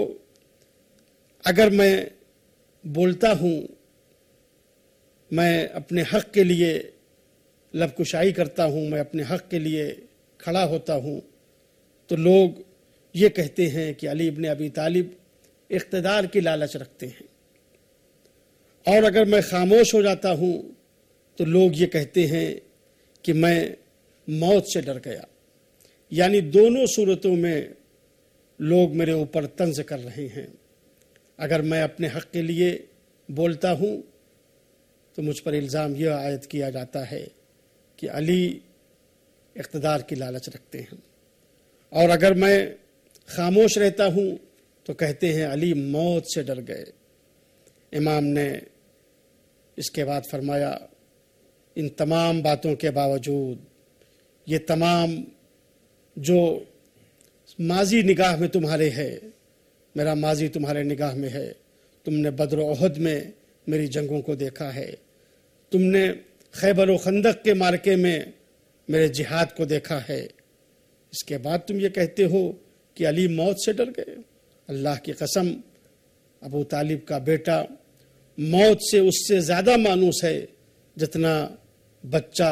اگر میں بولتا ہوں، میں اپنے حق کے لیے لب کشائی کرتا ہوں، میں اپنے حق کے لیے کھڑا ہوتا ہوں، تو لوگ یہ کہتے ہیں کہ علی ابن ابی طالب اقتدار کی لالچ رکھتے ہیں، اور اگر میں خاموش ہو جاتا ہوں تو لوگ یہ کہتے ہیں کہ میں موت سے ڈر گیا، یعنی دونوں صورتوں میں لوگ میرے اوپر طنز کر رہے ہیں۔ اگر میں اپنے حق کے لیے بولتا ہوں تو مجھ پر الزام یہ عائد کیا جاتا ہے کہ علی اقتدار کی لالچ رکھتے ہیں، اور اگر میں خاموش رہتا ہوں تو کہتے ہیں علی موت سے ڈر گئے۔ امام نے اس کے بعد فرمایا ان تمام باتوں کے باوجود، یہ تمام جو ماضی نگاہ میں تمہارے ہے، میرا ماضی تمہارے نگاہ میں ہے، تم نے بدر و احد میں میری جنگوں کو دیکھا ہے، تم نے خیبر و خندق کے مارکے میں میرے جہاد کو دیکھا ہے، اس کے بعد تم یہ کہتے ہو کہ علی موت سے ڈر گئے۔ اللہ کی قسم، ابو طالب کا بیٹا موت سے اس سے زیادہ مانوس ہے جتنا بچہ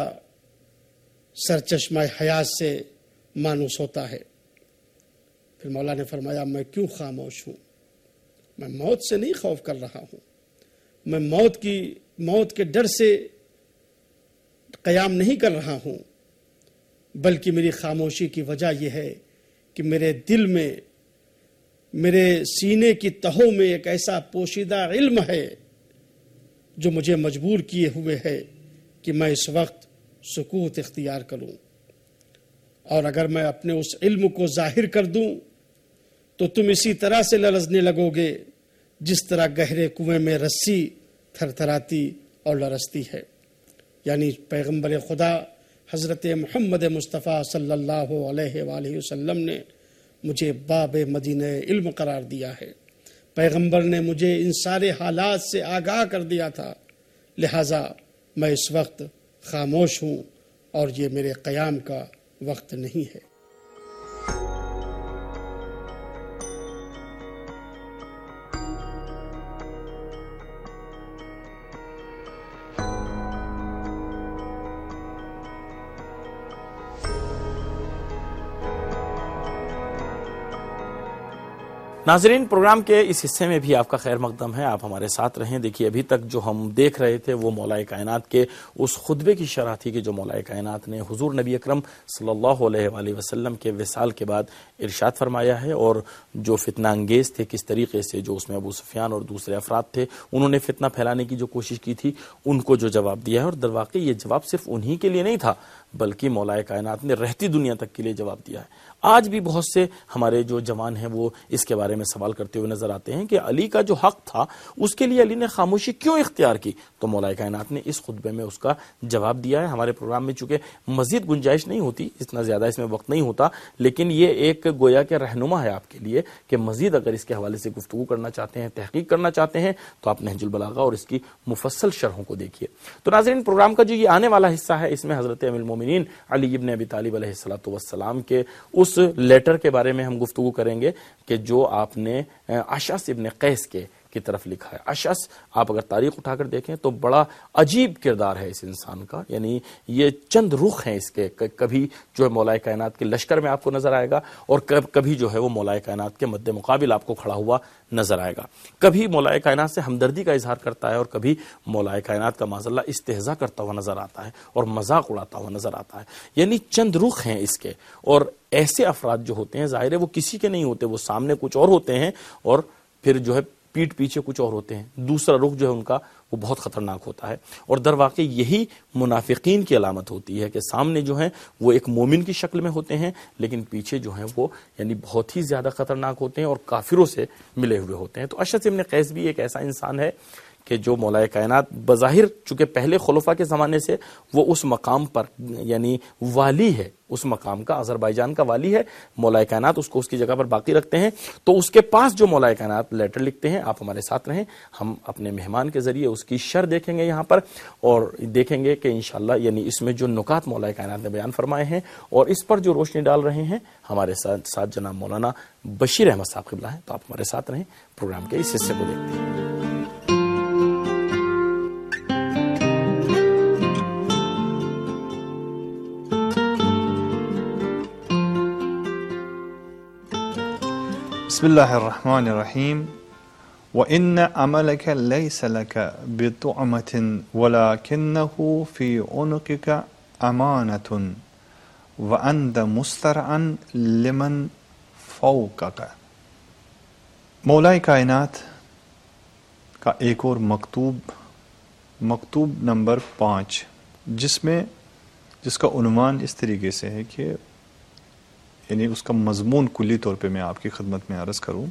سرچشمہ حیات سے مانوس ہوتا ہے۔ پھر مولا نے فرمایا میں کیوں خاموش ہوں؟ میں موت سے نہیں خوف کر رہا ہوں، میں موت کی موت کے ڈر سے قیام نہیں کر رہا ہوں، بلکہ میری خاموشی کی وجہ یہ ہے کہ میرے دل میں، میرے سینے کی تہوں میں ایک ایسا پوشیدہ علم ہے جو مجھے مجبور کیے ہوئے ہے کہ میں اس وقت سکوت اختیار کروں، اور اگر میں اپنے اس علم کو ظاہر کر دوں تو تم اسی طرح سے لرزنے لگو گے جس طرح گہرے کنویں میں رسی تھر تھراتی اور لرزتی ہے۔ یعنی پیغمبر خدا حضرت محمد مصطفیٰ صلی اللہ علیہ وآلہ وسلم نے مجھے باب مدینہ علم قرار دیا ہے، پیغمبر نے مجھے ان سارے حالات سے آگاہ کر دیا تھا، لہٰذا میں اس وقت خاموش ہوں اور یہ میرے قیام کا وقت نہیں ہے۔ ناظرین، پروگرام کے اس حصے میں بھی آپ کا خیر مقدم ہے، آپ ہمارے ساتھ رہیں۔ دیکھیے ابھی تک جو ہم دیکھ رہے تھے وہ مولا کائنات کے اس خطبے کی شرح تھی کہ جو مولا کائنات نے حضور نبی اکرم صلی اللہ علیہ وآلہ وسلم کے وصال کے بعد ارشاد فرمایا ہے، اور جو فتنہ انگیز تھے کس طریقے سے جو اس میں ابو سفیان اور دوسرے افراد تھے انہوں نے فتنہ پھیلانے کی جو کوشش کی تھی ان کو جو جواب دیا ہے، اور در واقع یہ جواب صرف انہی کے لیے نہیں تھا بلکہ مولا کائنات نے رہتی دنیا تک کے لیے جواب دیا ہے۔ آج بھی بہت سے ہمارے جو جوان ہیں وہ اس کے بارے میں سوال کرتے ہوئے نظر آتے ہیں کہ علی کا جو حق تھا اس کے لیے علی نے خاموشی کیوں اختیار کی؟ تو مولا کائنات نے اس خطبے میں اس کا جواب دیا ہے۔ ہمارے پروگرام میں چونکہ مزید گنجائش نہیں ہوتی، اتنا زیادہ اس میں وقت نہیں ہوتا، لیکن یہ ایک گویا کہ رہنما ہے آپ کے لیے کہ مزید اگر اس کے حوالے سے گفتگو کرنا چاہتے ہیں، تحقیق کرنا چاہتے ہیں تو آپ نہج البلاغہ اور اس کی مفصل شرحوں کو دیکھیے۔ تو ناظرین، پروگرام کا جو یہ آنے والا حصہ ہے اس میں حضرت ام المومنین علی ابن ابی طالب علیہ الصلوۃ والسلام کے اس لیٹر کے بارے میں ہم گفتگو کریں گے کہ جو آپ نے اشعث ابن قیس کے کی طرف لکھا ہے۔ اشعث آپ اگر تاریخ اٹھا کر دیکھیں تو بڑا عجیب کردار ہے اس انسان کا، یعنی یہ چند رخ ہیں اس کے، کبھی جو ہے مولا کائنات کے لشکر میں آپ کو نظر آئے گا اور کبھی جو ہے وہ مولا کائنات کے مد مقابل آپ کو کھڑا ہوا نظر آئے گا، کبھی مولا کائنات سے ہمدردی کا اظہار کرتا ہے اور کبھی مولا کائنات کا معاذ اللہ استہزاء کرتا ہوا نظر آتا ہے اور مذاق اڑاتا ہوا نظر آتا ہے، یعنی چند رخ ہیں اس کے۔ اور ایسے افراد جو ہوتے ہیں ظاہر ہے وہ کسی کے نہیں ہوتے، وہ سامنے کچھ اور ہوتے ہیں اور پھر جو ہے پیٹ پیچھے کچھ اور ہوتے ہیں، دوسرا رخ جو ہے ان کا وہ بہت خطرناک ہوتا ہے، اور در واقع یہی منافقین کی علامت ہوتی ہے کہ سامنے جو ہیں وہ ایک مومن کی شکل میں ہوتے ہیں لیکن پیچھے جو ہیں وہ یعنی بہت ہی زیادہ خطرناک ہوتے ہیں اور کافروں سے ملے ہوئے ہوتے ہیں۔ تو اشعث ابن قیس بھی ایک ایسا انسان ہے کہ جو مولا کائنات بظاہر چونکہ پہلے خلفاء کے زمانے سے وہ اس مقام پر یعنی والی ہے، اس مقام کا آذربائیجان کا والی ہے، مولا کائنات اس کو اس کی جگہ پر باقی رکھتے ہیں، تو اس کے پاس جو مولا کائنات لیٹر لکھتے ہیں، آپ ہمارے ساتھ رہیں، ہم اپنے مہمان کے ذریعے اس کی شرح دیکھیں گے یہاں پر اور دیکھیں گے کہ انشاءاللہ یعنی اس میں جو نکات مولا کائنات نے بیان فرمائے ہیں اور اس پر جو روشنی ڈال رہے ہیں ہمارے ساتھ ساتھ جناب مولانا بشیر احمد صاحب قبلہ ہیں، تو آپ ہمارے ساتھ رہیں، پروگرام کے اس حصے کو دیکھتے ہیں۔ بسم اللہ الرحمن الرحیم وَإِنَّ عَمَلَكَ لَيْسَ لَكَ بِطُعْمَةٍ وَلَكِنَّهُ فِي عُنُقِكَ أَمَانَةٌ وَأَنْتَ مُسْتَرْعًا لِمَنْ فَوْقَكَ۔ مولا کائنات کا ایک اور مکتوب مکتوب نمبر پانچ، جس میں جس کا عنوان اس طریقے سے ہے کہ یعنی اس کا مضمون کلی طور پہ میں آپ کی خدمت میں عرض کروں،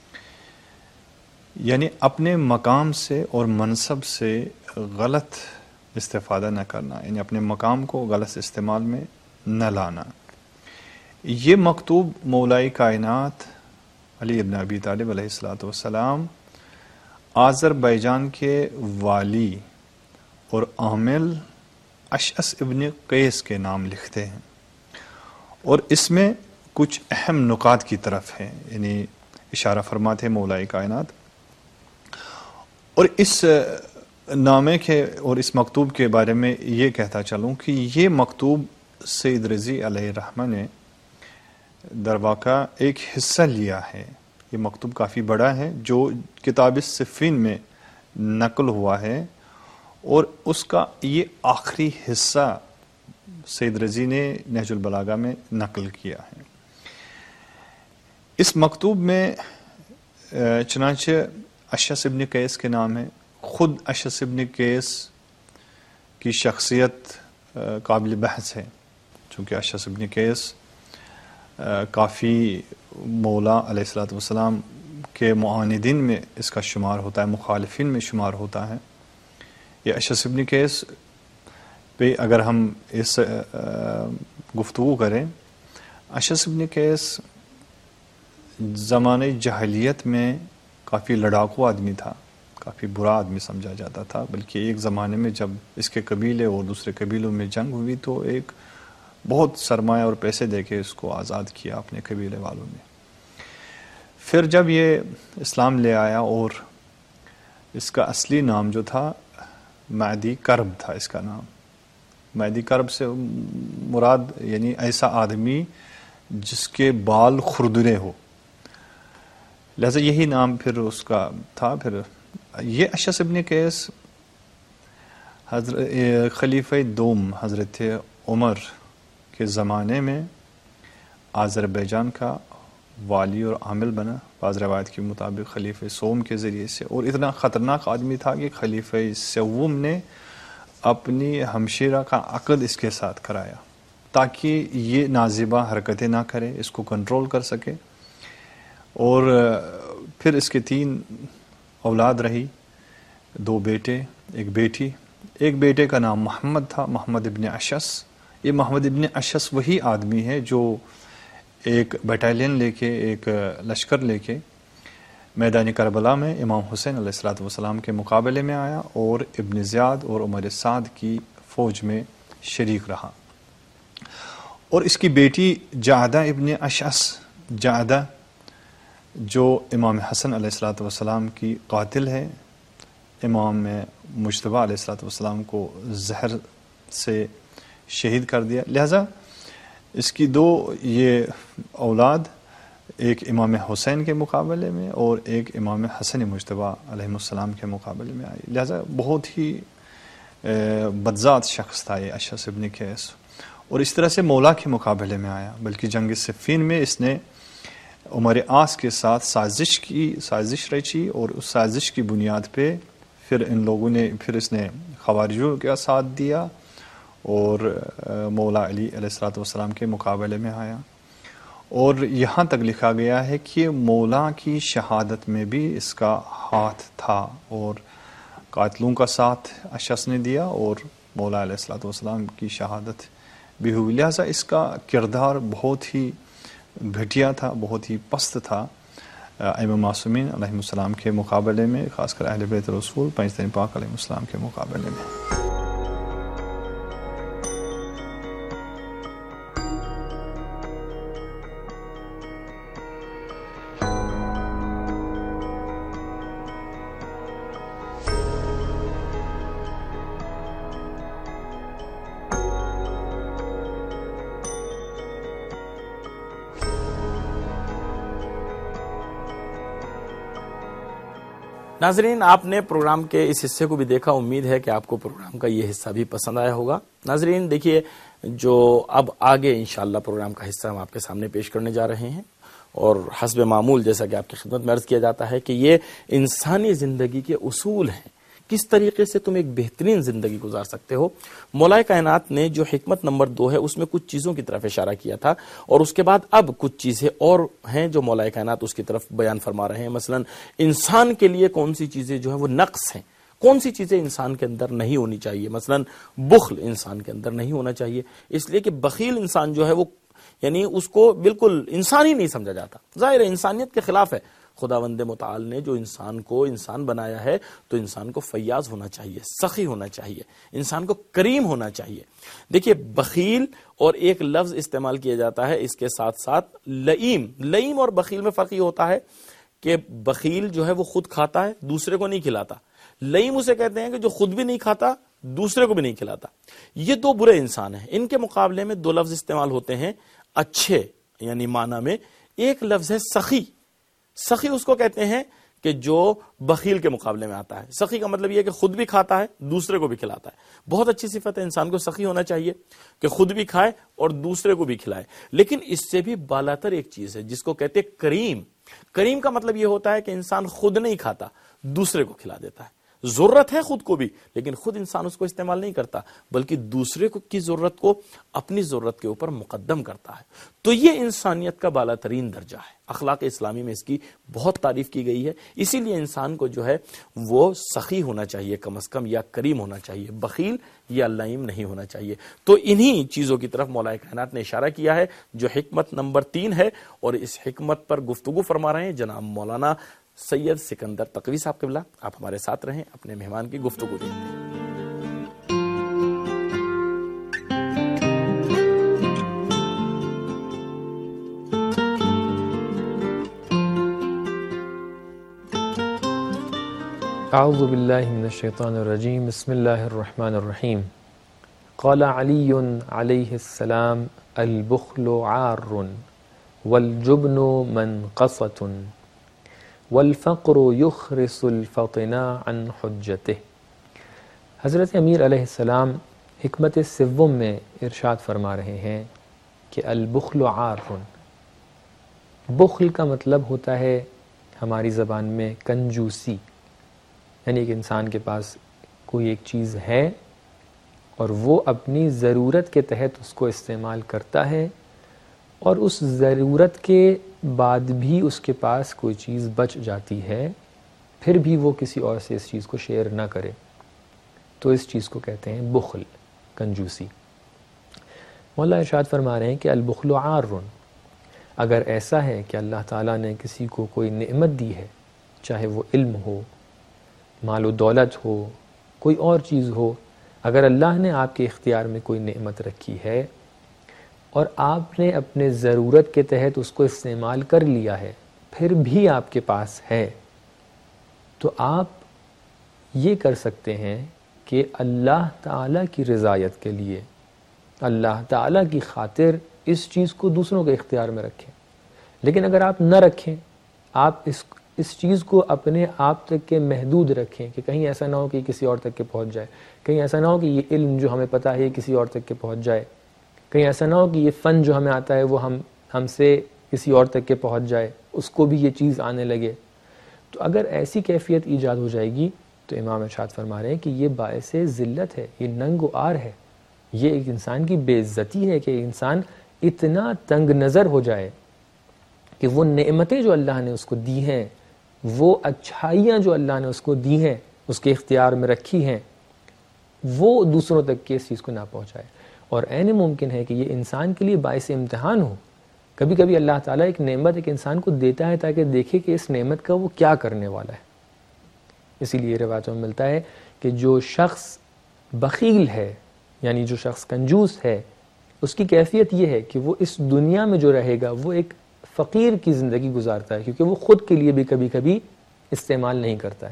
یعنی اپنے مقام سے اور منصب سے غلط استفادہ نہ کرنا، یعنی اپنے مقام کو غلط استعمال میں نہ لانا۔ یہ مکتوب مولا کائنات علی ابن ابی طالب علیہ الصلوۃ والسلام آذربائیجان کے والی اور عامل اشعث ابن قیس کے نام لکھتے ہیں، اور اس میں کچھ اہم نکات کی طرف ہے، یعنی اشارہ فرماتے ہیں مولا کائنات۔ اور اس نامے کے اور اس مکتوب کے بارے میں یہ کہتا چلوں کہ یہ مکتوب سید رضی علیہ الرحمہ نے در واقع ایک حصہ لیا ہے، یہ مکتوب کافی بڑا ہے جو کتاب صفین میں نقل ہوا ہے، اور اس کا یہ آخری حصہ سید رضی نے نہج البلاغہ میں نقل کیا ہے۔ اس مکتوب میں چنانچہ اشعث ابن قیس کے نام ہے، خود اشعث ابن قیس کی شخصیت قابل بحث ہے، چونکہ اشعث ابن قیس کافی مولا علیہ الصلوۃ والسلام کے معاندین میں اس کا شمار ہوتا ہے، مخالفین میں شمار ہوتا ہے۔ یہ اشعث ابن قیس پہ اگر ہم اس گفتگو کریں، اشعث ابن قیس زمانے جاہلیت میں کافی لڑاکو آدمی تھا، کافی برا آدمی سمجھا جاتا تھا، بلکہ ایک زمانے میں جب اس کے قبیلے اور دوسرے قبیلوں میں جنگ ہوئی تو ایک بہت سرمایہ اور پیسے دے کے اس کو آزاد کیا اپنے قبیلے والوں نے۔ پھر جب یہ اسلام لے آیا اور اس کا اصلی نام جو تھا معدی کرب تھا، اس کا نام معدی کرب سے مراد یعنی ایسا آدمی جس کے بال خردرے ہو، لہذا یہی نام پھر اس کا تھا. پھر یہ اشعث ابن قیس حضرت خلیفہ دوم حضرت عمر کے زمانے میں آذربائیجان کا والی اور عامل بنا بعض روایت کے مطابق خلیفہ سوم کے ذریعے سے, اور اتنا خطرناک آدمی تھا کہ خلیفہ سوم نے اپنی ہمشیرہ کا عقد اس کے ساتھ کرایا تاکہ یہ نازیبہ حرکتیں نہ کرے, اس کو کنٹرول کر سکے. اور پھر اس کے تین اولاد رہی, دو بیٹے ایک بیٹی. ایک بیٹے کا نام محمد تھا, محمد ابن اشعث. یہ محمد ابن اشعث وہی آدمی ہے جو ایک بٹالین لے کے, ایک لشکر لے کے میدان کربلا میں امام حسین علیہ الصلوۃ والسلام کے مقابلے میں آیا اور ابن زیاد اور عمر سعد کی فوج میں شریک رہا. اور اس کی بیٹی جعدہ ابن اشعث, جعدہ جو امام حسن علیہ الصلوۃ والسلام کی قاتل ہے, امام مجتبیٰ علیہ الصلوۃ والسلام کو زہر سے شہید کر دیا. لہذا اس کی دو یہ اولاد, ایک امام حسین کے مقابلے میں اور ایک امام حسن مجتبیٰ علیہ السلام کے مقابلے میں آئی. لہذا بہت ہی بدذات شخص تھا یہ اشعث ابن قیس, اور اس طرح سے مولا کے مقابلے میں آیا. بلکہ جنگ صفین میں اس نے عمر آس کے ساتھ سازش کی سازش رچی, اور اس سازش کی بنیاد پہ پھر ان لوگوں نے پھر اس نے خوارجوں کا ساتھ دیا اور مولا علی علیہ الصلوۃ والسلام کے مقابلے میں آیا. اور یہاں تک لکھا گیا ہے کہ مولا کی شہادت میں بھی اس کا ہاتھ تھا, اور قاتلوں کا ساتھ اشعث نے دیا اور مولا علیہ الصلوۃ والسلام کی شہادت بھی ہوئی. لہٰذا اس کا کردار بہت ہی گھٹیا تھا, بہت ہی پست تھا ائمہ معصومین علیہ السلام کے مقابلے میں, خاص کر اہل بیت رسول پنجتن پاک علیہ السلام کے مقابلے میں. ناظرین, آپ نے پروگرام کے اس حصے کو بھی دیکھا, امید ہے کہ آپ کو پروگرام کا یہ حصہ بھی پسند آیا ہوگا. ناظرین دیکھیے, جو اب آگے انشاءاللہ پروگرام کا حصہ ہم آپ کے سامنے پیش کرنے جا رہے ہیں, اور حسب معمول جیسا کہ آپ کی خدمت میں عرض کیا جاتا ہے کہ یہ انسانی زندگی کے اصول ہیں, کس طریقے سے تم ایک بہترین زندگی گزار سکتے ہو. مولا کائنات نے جو حکمت نمبر دو ہے اس میں کچھ چیزوں کی طرف اشارہ کیا تھا, اور اس کے بعد اب کچھ چیزیں اور ہیں جو مولا کائنات اس کی طرف بیان فرما رہے ہیں. مثلا انسان کے لیے کون سی چیزیں جو ہیں وہ نقص ہیں, کون سی چیزیں انسان کے اندر نہیں ہونی چاہیے. مثلا بخل انسان کے اندر نہیں ہونا چاہیے, اس لیے کہ بخیل انسان جو ہے وہ یعنی اس کو بالکل انسان ہی نہیں سمجھا جاتا. ظاہر ہے انسانیت کے خلاف ہے. خداوند متعال نے جو انسان کو انسان بنایا ہے تو انسان کو فیاض ہونا چاہیے, سخی ہونا چاہیے, انسان کو کریم ہونا چاہیے. دیکھیے بخیل اور ایک لفظ استعمال کیا جاتا ہے اس کے ساتھ ساتھ لئیم. لئیم اور بخیل میں فرق یہ ہوتا ہے کہ بخیل جو ہے وہ خود کھاتا ہے, دوسرے کو نہیں کھلاتا. لئیم اسے کہتے ہیں کہ جو خود بھی نہیں کھاتا, دوسرے کو بھی نہیں کھلاتا. یہ دو برے انسان ہیں. ان کے مقابلے میں دو لفظ استعمال ہوتے ہیں اچھے یعنی معنی میں. ایک لفظ ہے سخی. سخی اس کو کہتے ہیں کہ جو بخیل کے مقابلے میں آتا ہے. سخی کا مطلب یہ ہے کہ خود بھی کھاتا ہے, دوسرے کو بھی کھلاتا ہے. بہت اچھی صفت ہے, انسان کو سخی ہونا چاہیے کہ خود بھی کھائے اور دوسرے کو بھی کھلائے. لیکن اس سے بھی بالاتر ایک چیز ہے جس کو کہتے ہیں کریم. کریم کا مطلب یہ ہوتا ہے کہ انسان خود نہیں کھاتا, دوسرے کو کھلا دیتا ہے. ضرورت ہے خود کو بھی, لیکن خود انسان اس کو استعمال نہیں کرتا, بلکہ دوسرے کو کی ضرورت کو اپنی ضرورت کے اوپر مقدم کرتا ہے. تو یہ انسانیت کا بالا ترین درجہ ہے. اخلاق اسلامی میں اس کی بہت تعریف کی گئی ہے. اسی لیے انسان کو جو ہے وہ سخی ہونا چاہیے کم از کم, یا کریم ہونا چاہیے, بخیل یا لئیم نہیں ہونا چاہیے. تو انہی چیزوں کی طرف مولا کائنات نے اشارہ کیا ہے جو حکمت نمبر تین ہے, اور اس حکمت پر گفتگو فرما رہے ہیں جناب مولانا سید سکندر تقوی صاحب قبلہ. آپ ہمارے ساتھ رہیں, اپنے مہمان کی گفتگو دیکھتے ہیں. اعوذ باللہ من الشیطان الرجیم. بسم اللہ الرحمن الرحیم. قال علی علیہ السلام البخل عار والجبن منقصة والفقر يخرس الفطن عن حجته. حضرت امیر علیہ السلام حکمت سوم میں ارشاد فرما رہے ہیں کہ البخل عار. بخل کا مطلب ہوتا ہے ہماری زبان میں کنجوسی، یعنی ایک انسان کے پاس کوئی ایک چیز ہے اور وہ اپنی ضرورت کے تحت اس کو استعمال کرتا ہے، اور اس ضرورت کے بعد بھی اس کے پاس کوئی چیز بچ جاتی ہے، پھر بھی وہ کسی اور سے اس چیز کو شیئر نہ کرے، تو اس چیز کو کہتے ہیں بخل، کنجوسی. مولا ارشاد فرما رہے ہیں کہ البخل عار. اگر ایسا ہے کہ اللہ تعالیٰ نے کسی کو کوئی نعمت دی ہے، چاہے وہ علم ہو، مال و دولت ہو، کوئی اور چیز ہو، اگر اللہ نے آپ کے اختیار میں کوئی نعمت رکھی ہے اور آپ نے اپنے ضرورت کے تحت اس کو استعمال کر لیا ہے، پھر بھی آپ کے پاس ہے، تو آپ یہ کر سکتے ہیں کہ اللہ تعالیٰ کی رضایت کے لیے، اللہ تعالیٰ کی خاطر اس چیز کو دوسروں کے اختیار میں رکھیں. لیکن اگر آپ نہ رکھیں، آپ اس اس چیز کو اپنے آپ تک کے محدود رکھیں کہ کہیں ایسا نہ ہو کہ کسی اور تک کے پہنچ جائے، کہیں ایسا نہ ہو کہ یہ علم جو ہمیں پتہ ہے یہ کسی اور تک کے پہنچ جائے، کہیں ایسا نہ ہو کہ یہ فن جو ہمیں آتا ہے وہ ہم ہم سے کسی اور تک کے پہنچ جائے، اس کو بھی یہ چیز آنے لگے. تو اگر ایسی کیفیت ایجاد ہو جائے گی تو امام ارشاد فرما رہے ہیں کہ یہ باعث ذلت ہے، یہ ننگ و عار ہے، یہ ایک انسان کی بے عزتی ہے کہ انسان اتنا تنگ نظر ہو جائے کہ وہ نعمتیں جو اللہ نے اس کو دی ہیں، وہ اچھائیاں جو اللہ نے اس کو دی ہیں، اس کے اختیار میں رکھی ہیں، وہ دوسروں تک کے اس چیز کو نہ پہنچائے. اور عین ممکن ہے کہ یہ انسان کے لیے باعث امتحان ہو. کبھی کبھی اللہ تعالیٰ ایک نعمت ایک انسان کو دیتا ہے تاکہ دیکھے کہ اس نعمت کا وہ کیا کرنے والا ہے. اسی لیے روایتوں میں ملتا ہے کہ جو شخص بخیل ہے، یعنی جو شخص کنجوس ہے، اس کی کیفیت یہ ہے کہ وہ اس دنیا میں جو رہے گا وہ ایک فقیر کی زندگی گزارتا ہے، کیونکہ وہ خود کے لیے بھی کبھی کبھی استعمال نہیں کرتا ہے.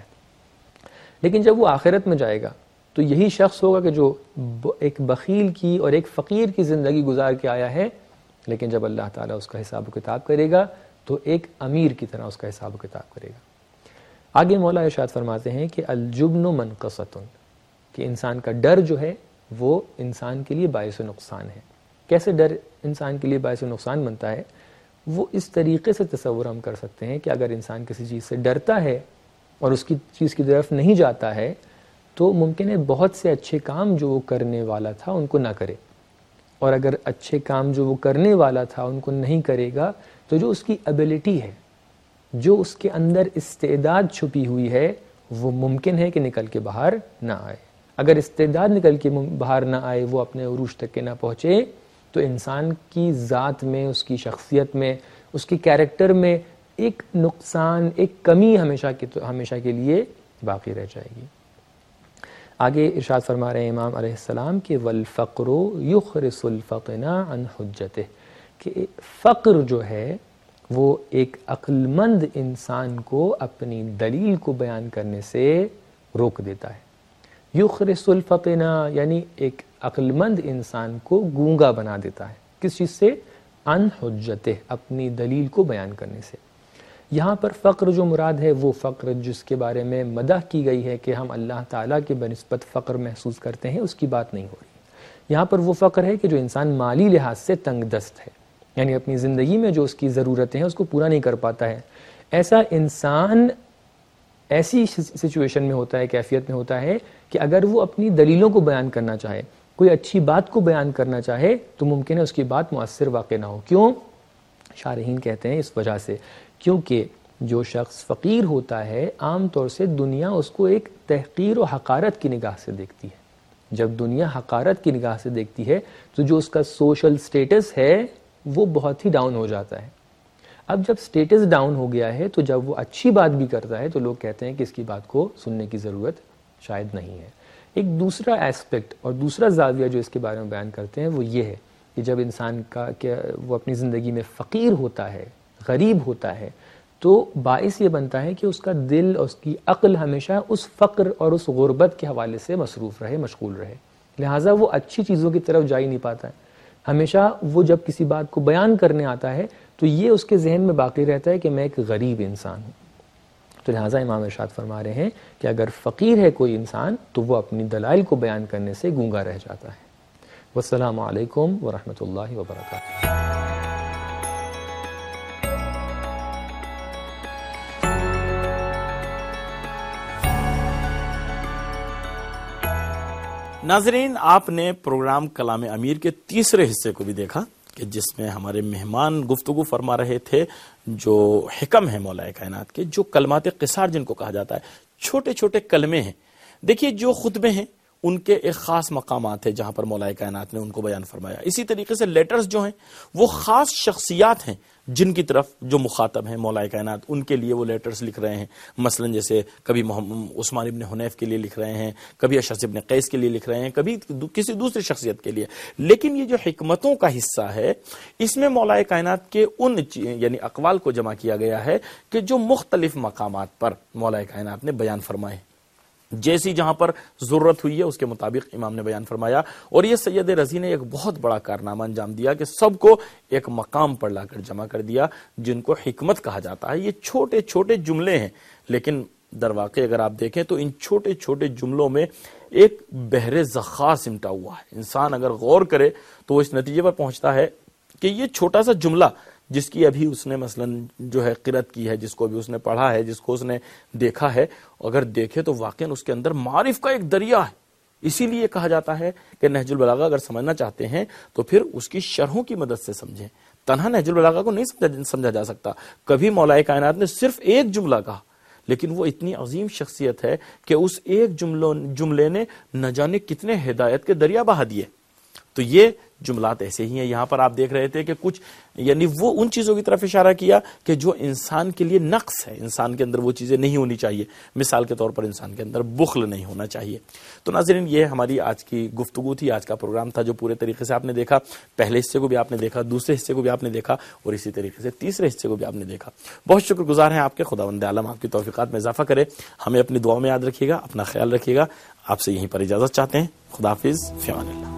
لیکن جب وہ آخرت میں جائے گا تو یہی شخص ہوگا کہ جو ایک بخیل کی اور ایک فقیر کی زندگی گزار کے آیا ہے، لیکن جب اللہ تعالیٰ اس کا حساب و کتاب کرے گا تو ایک امیر کی طرح اس کا حساب و کتاب کرے گا. آگے مولا ارشاد فرماتے ہیں کہ الجبن منقصۃ، کہ انسان کا ڈر جو ہے وہ انسان کے لیے باعث نقصان ہے. کیسے ڈر انسان کے لیے باعث نقصان بنتا ہے؟ وہ اس طریقے سے تصور ہم کر سکتے ہیں کہ اگر انسان کسی چیز سے ڈرتا ہے اور اس کی چیز کی طرف نہیں جاتا ہے تو ممکن ہے بہت سے اچھے کام جو وہ کرنے والا تھا ان کو نہ کرے، اور اگر اچھے کام جو وہ کرنے والا تھا ان کو نہیں کرے گا تو جو اس کی ایبلٹی ہے، جو اس کے اندر استعداد چھپی ہوئی ہے، وہ ممکن ہے کہ نکل کے باہر نہ آئے. اگر استعداد نکل کے باہر نہ آئے، وہ اپنے عروج تک کے نہ پہنچے، تو انسان کی ذات میں، اس کی شخصیت میں، اس کی کیریکٹر میں ایک نقصان، ایک کمی ہمیشہ کے ہمیشہ کے لیے باقی رہ جائے گی. آگے ارشاد فرما رہے ہیں امام علیہ السلام کہ والفقر یخرس الفطن عن حجتہ، کہ فقر جو ہے وہ ایک عقل مند انسان کو اپنی دلیل کو بیان کرنے سے روک دیتا ہے. یخرس الفطن یعنی ایک عقل مند انسان کو گونگا بنا دیتا ہے. کس چیز سے؟ عن حجتہ، اپنی دلیل کو بیان کرنے سے. یہاں پر فقر جو مراد ہے وہ فقر جس کے بارے میں مدح کی گئی ہے کہ ہم اللہ تعالیٰ کے بنسبت فقر محسوس کرتے ہیں، اس کی بات نہیں ہو رہی. یہاں پر وہ فقر ہے کہ جو انسان مالی لحاظ سے تنگ دست ہے، یعنی اپنی زندگی میں جو اس کی ضرورتیں ہیں اس کو پورا نہیں کر پاتا ہے. ایسا انسان ایسی سچویشن میں ہوتا ہے، کیفیت میں ہوتا ہے کہ اگر وہ اپنی دلیلوں کو بیان کرنا چاہے، کوئی اچھی بات کو بیان کرنا چاہے، تو ممکن ہے اس کی بات مؤثر واقع نہ ہو. کیوں؟ شارحین کہتے ہیں اس وجہ سے کیونکہ جو شخص فقیر ہوتا ہے عام طور سے دنیا اس کو ایک تحقیر و حقارت کی نگاہ سے دیکھتی ہے. جب دنیا حقارت کی نگاہ سے دیکھتی ہے تو جو اس کا سوشل سٹیٹس ہے وہ بہت ہی ڈاؤن ہو جاتا ہے. اب جب سٹیٹس ڈاؤن ہو گیا ہے تو جب وہ اچھی بات بھی کرتا ہے تو لوگ کہتے ہیں کہ اس کی بات کو سننے کی ضرورت شاید نہیں ہے. ایک دوسرا ایسپیکٹ اور دوسرا زاویہ جو اس کے بارے میں بیان کرتے ہیں وہ یہ ہے کہ جب انسان کا کہ وہ اپنی زندگی میں فقیر ہوتا ہے، غریب ہوتا ہے، تو باعث یہ بنتا ہے کہ اس کا دل اور اس کی عقل ہمیشہ اس فقر اور اس غربت کے حوالے سے مصروف رہے، مشغول رہے. لہٰذا وہ اچھی چیزوں کی طرف جا ہی نہیں پاتا ہے. ہمیشہ وہ جب کسی بات کو بیان کرنے آتا ہے تو یہ اس کے ذہن میں باقی رہتا ہے کہ میں ایک غریب انسان ہوں، تو لہٰذا امام ارشاد فرما رہے ہیں کہ اگر فقیر ہے کوئی انسان تو وہ اپنی دلائل کو بیان کرنے سے گونگا رہ جاتا ہے۔ والسلام علیکم ورحمۃ اللہ وبرکاتہ۔ ناظرین، آپ نے پروگرام کلام امیر کے تیسرے حصے کو بھی دیکھا کہ جس میں ہمارے مہمان گفتگو فرما رہے تھے جو حکم ہیں مولا کائنات کے، جو کلمات قصار جن کو کہا جاتا ہے، چھوٹے چھوٹے کلمے ہیں۔ دیکھیے جو خطبے ہیں ان کے ایک خاص مقامات ہیں جہاں پر مولا کائنات نے ان کو بیان فرمایا۔ اسی طریقے سے لیٹرز جو ہیں وہ خاص شخصیات ہیں جن کی طرف جو مخاطب ہیں مولا کائنات، ان کے لیے وہ لیٹرز لکھ رہے ہیں۔ مثلا جیسے کبھی محمد عثمان ابن حنیف کے لیے لکھ رہے ہیں، کبھی اشعث ابن قیس کے لیے لکھ رہے ہیں، کبھی کسی دوسری شخصیت کے لیے۔ لیکن یہ جو حکمتوں کا حصہ ہے اس میں مولا کائنات کے ان یعنی اقوال کو جمع کیا گیا ہے کہ جو مختلف مقامات پر مولا کائنات نے بیان فرمائے، جیسی جہاں پر ضرورت ہوئی ہے اس کے مطابق امام نے بیان فرمایا۔ اور یہ سید رضی نے ایک بہت بڑا کارنامہ انجام دیا کہ سب کو ایک مقام پر لا کر جمع کر دیا جن کو حکمت کہا جاتا ہے۔ یہ چھوٹے چھوٹے جملے ہیں لیکن در واقع اگر آپ دیکھیں تو ان چھوٹے چھوٹے جملوں میں ایک بحر ذخار سمٹا ہوا ہے۔ انسان اگر غور کرے تو وہ اس نتیجے پر پہنچتا ہے کہ یہ چھوٹا سا جملہ جس کی ابھی اس نے مثلا جو ہے قرأت کی ہے، جس کو ابھی اس نے پڑھا ہے، جس کو اس نے دیکھا ہے، اگر دیکھے تو واقعا اس کے اندر معارف کا ایک دریا ہے۔ اسی لیے کہا جاتا ہے کہ نہج البلاغہ اگر سمجھنا چاہتے ہیں تو پھر اس کی شرحوں کی مدد سے سمجھیں۔ تنہا نہج البلاغہ کو نہیں سمجھا جا سکتا۔ کبھی مولا کائنات نے صرف ایک جملہ کہا لیکن وہ اتنی عظیم شخصیت ہے کہ اس ایک جملے نے نہ جانے کتنے ہدایت کے دریا بہا دیے۔ تو یہ جملات ایسے ہی ہیں۔ یہاں پر آپ دیکھ رہے تھے کہ کچھ یعنی وہ ان چیزوں کی طرف اشارہ کیا کہ جو انسان کے لیے نقص ہے، انسان کے اندر وہ چیزیں نہیں ہونی چاہیے۔ مثال کے طور پر انسان کے اندر بخل نہیں ہونا چاہیے۔ تو ناظرین، یہ ہماری آج کی گفتگو تھی، آج کا پروگرام تھا جو پورے طریقے سے آپ نے دیکھا۔ پہلے حصے کو بھی آپ نے دیکھا، دوسرے حصے کو بھی آپ نے دیکھا اور اسی طریقے سے تیسرے حصے کو بھی آپ نے دیکھا۔ بہت شکر گزار ہیں آپ کے۔ خداوند عالم آپ کی توفیقات میں اضافہ کرے۔ ہمیں اپنی دعاؤں میں یاد رکھیے گا، اپنا خیال رکھیے گا۔ آپ سے یہیں پر اجازت چاہتے ہیں۔ خدا حافظ، فی امان اللہ۔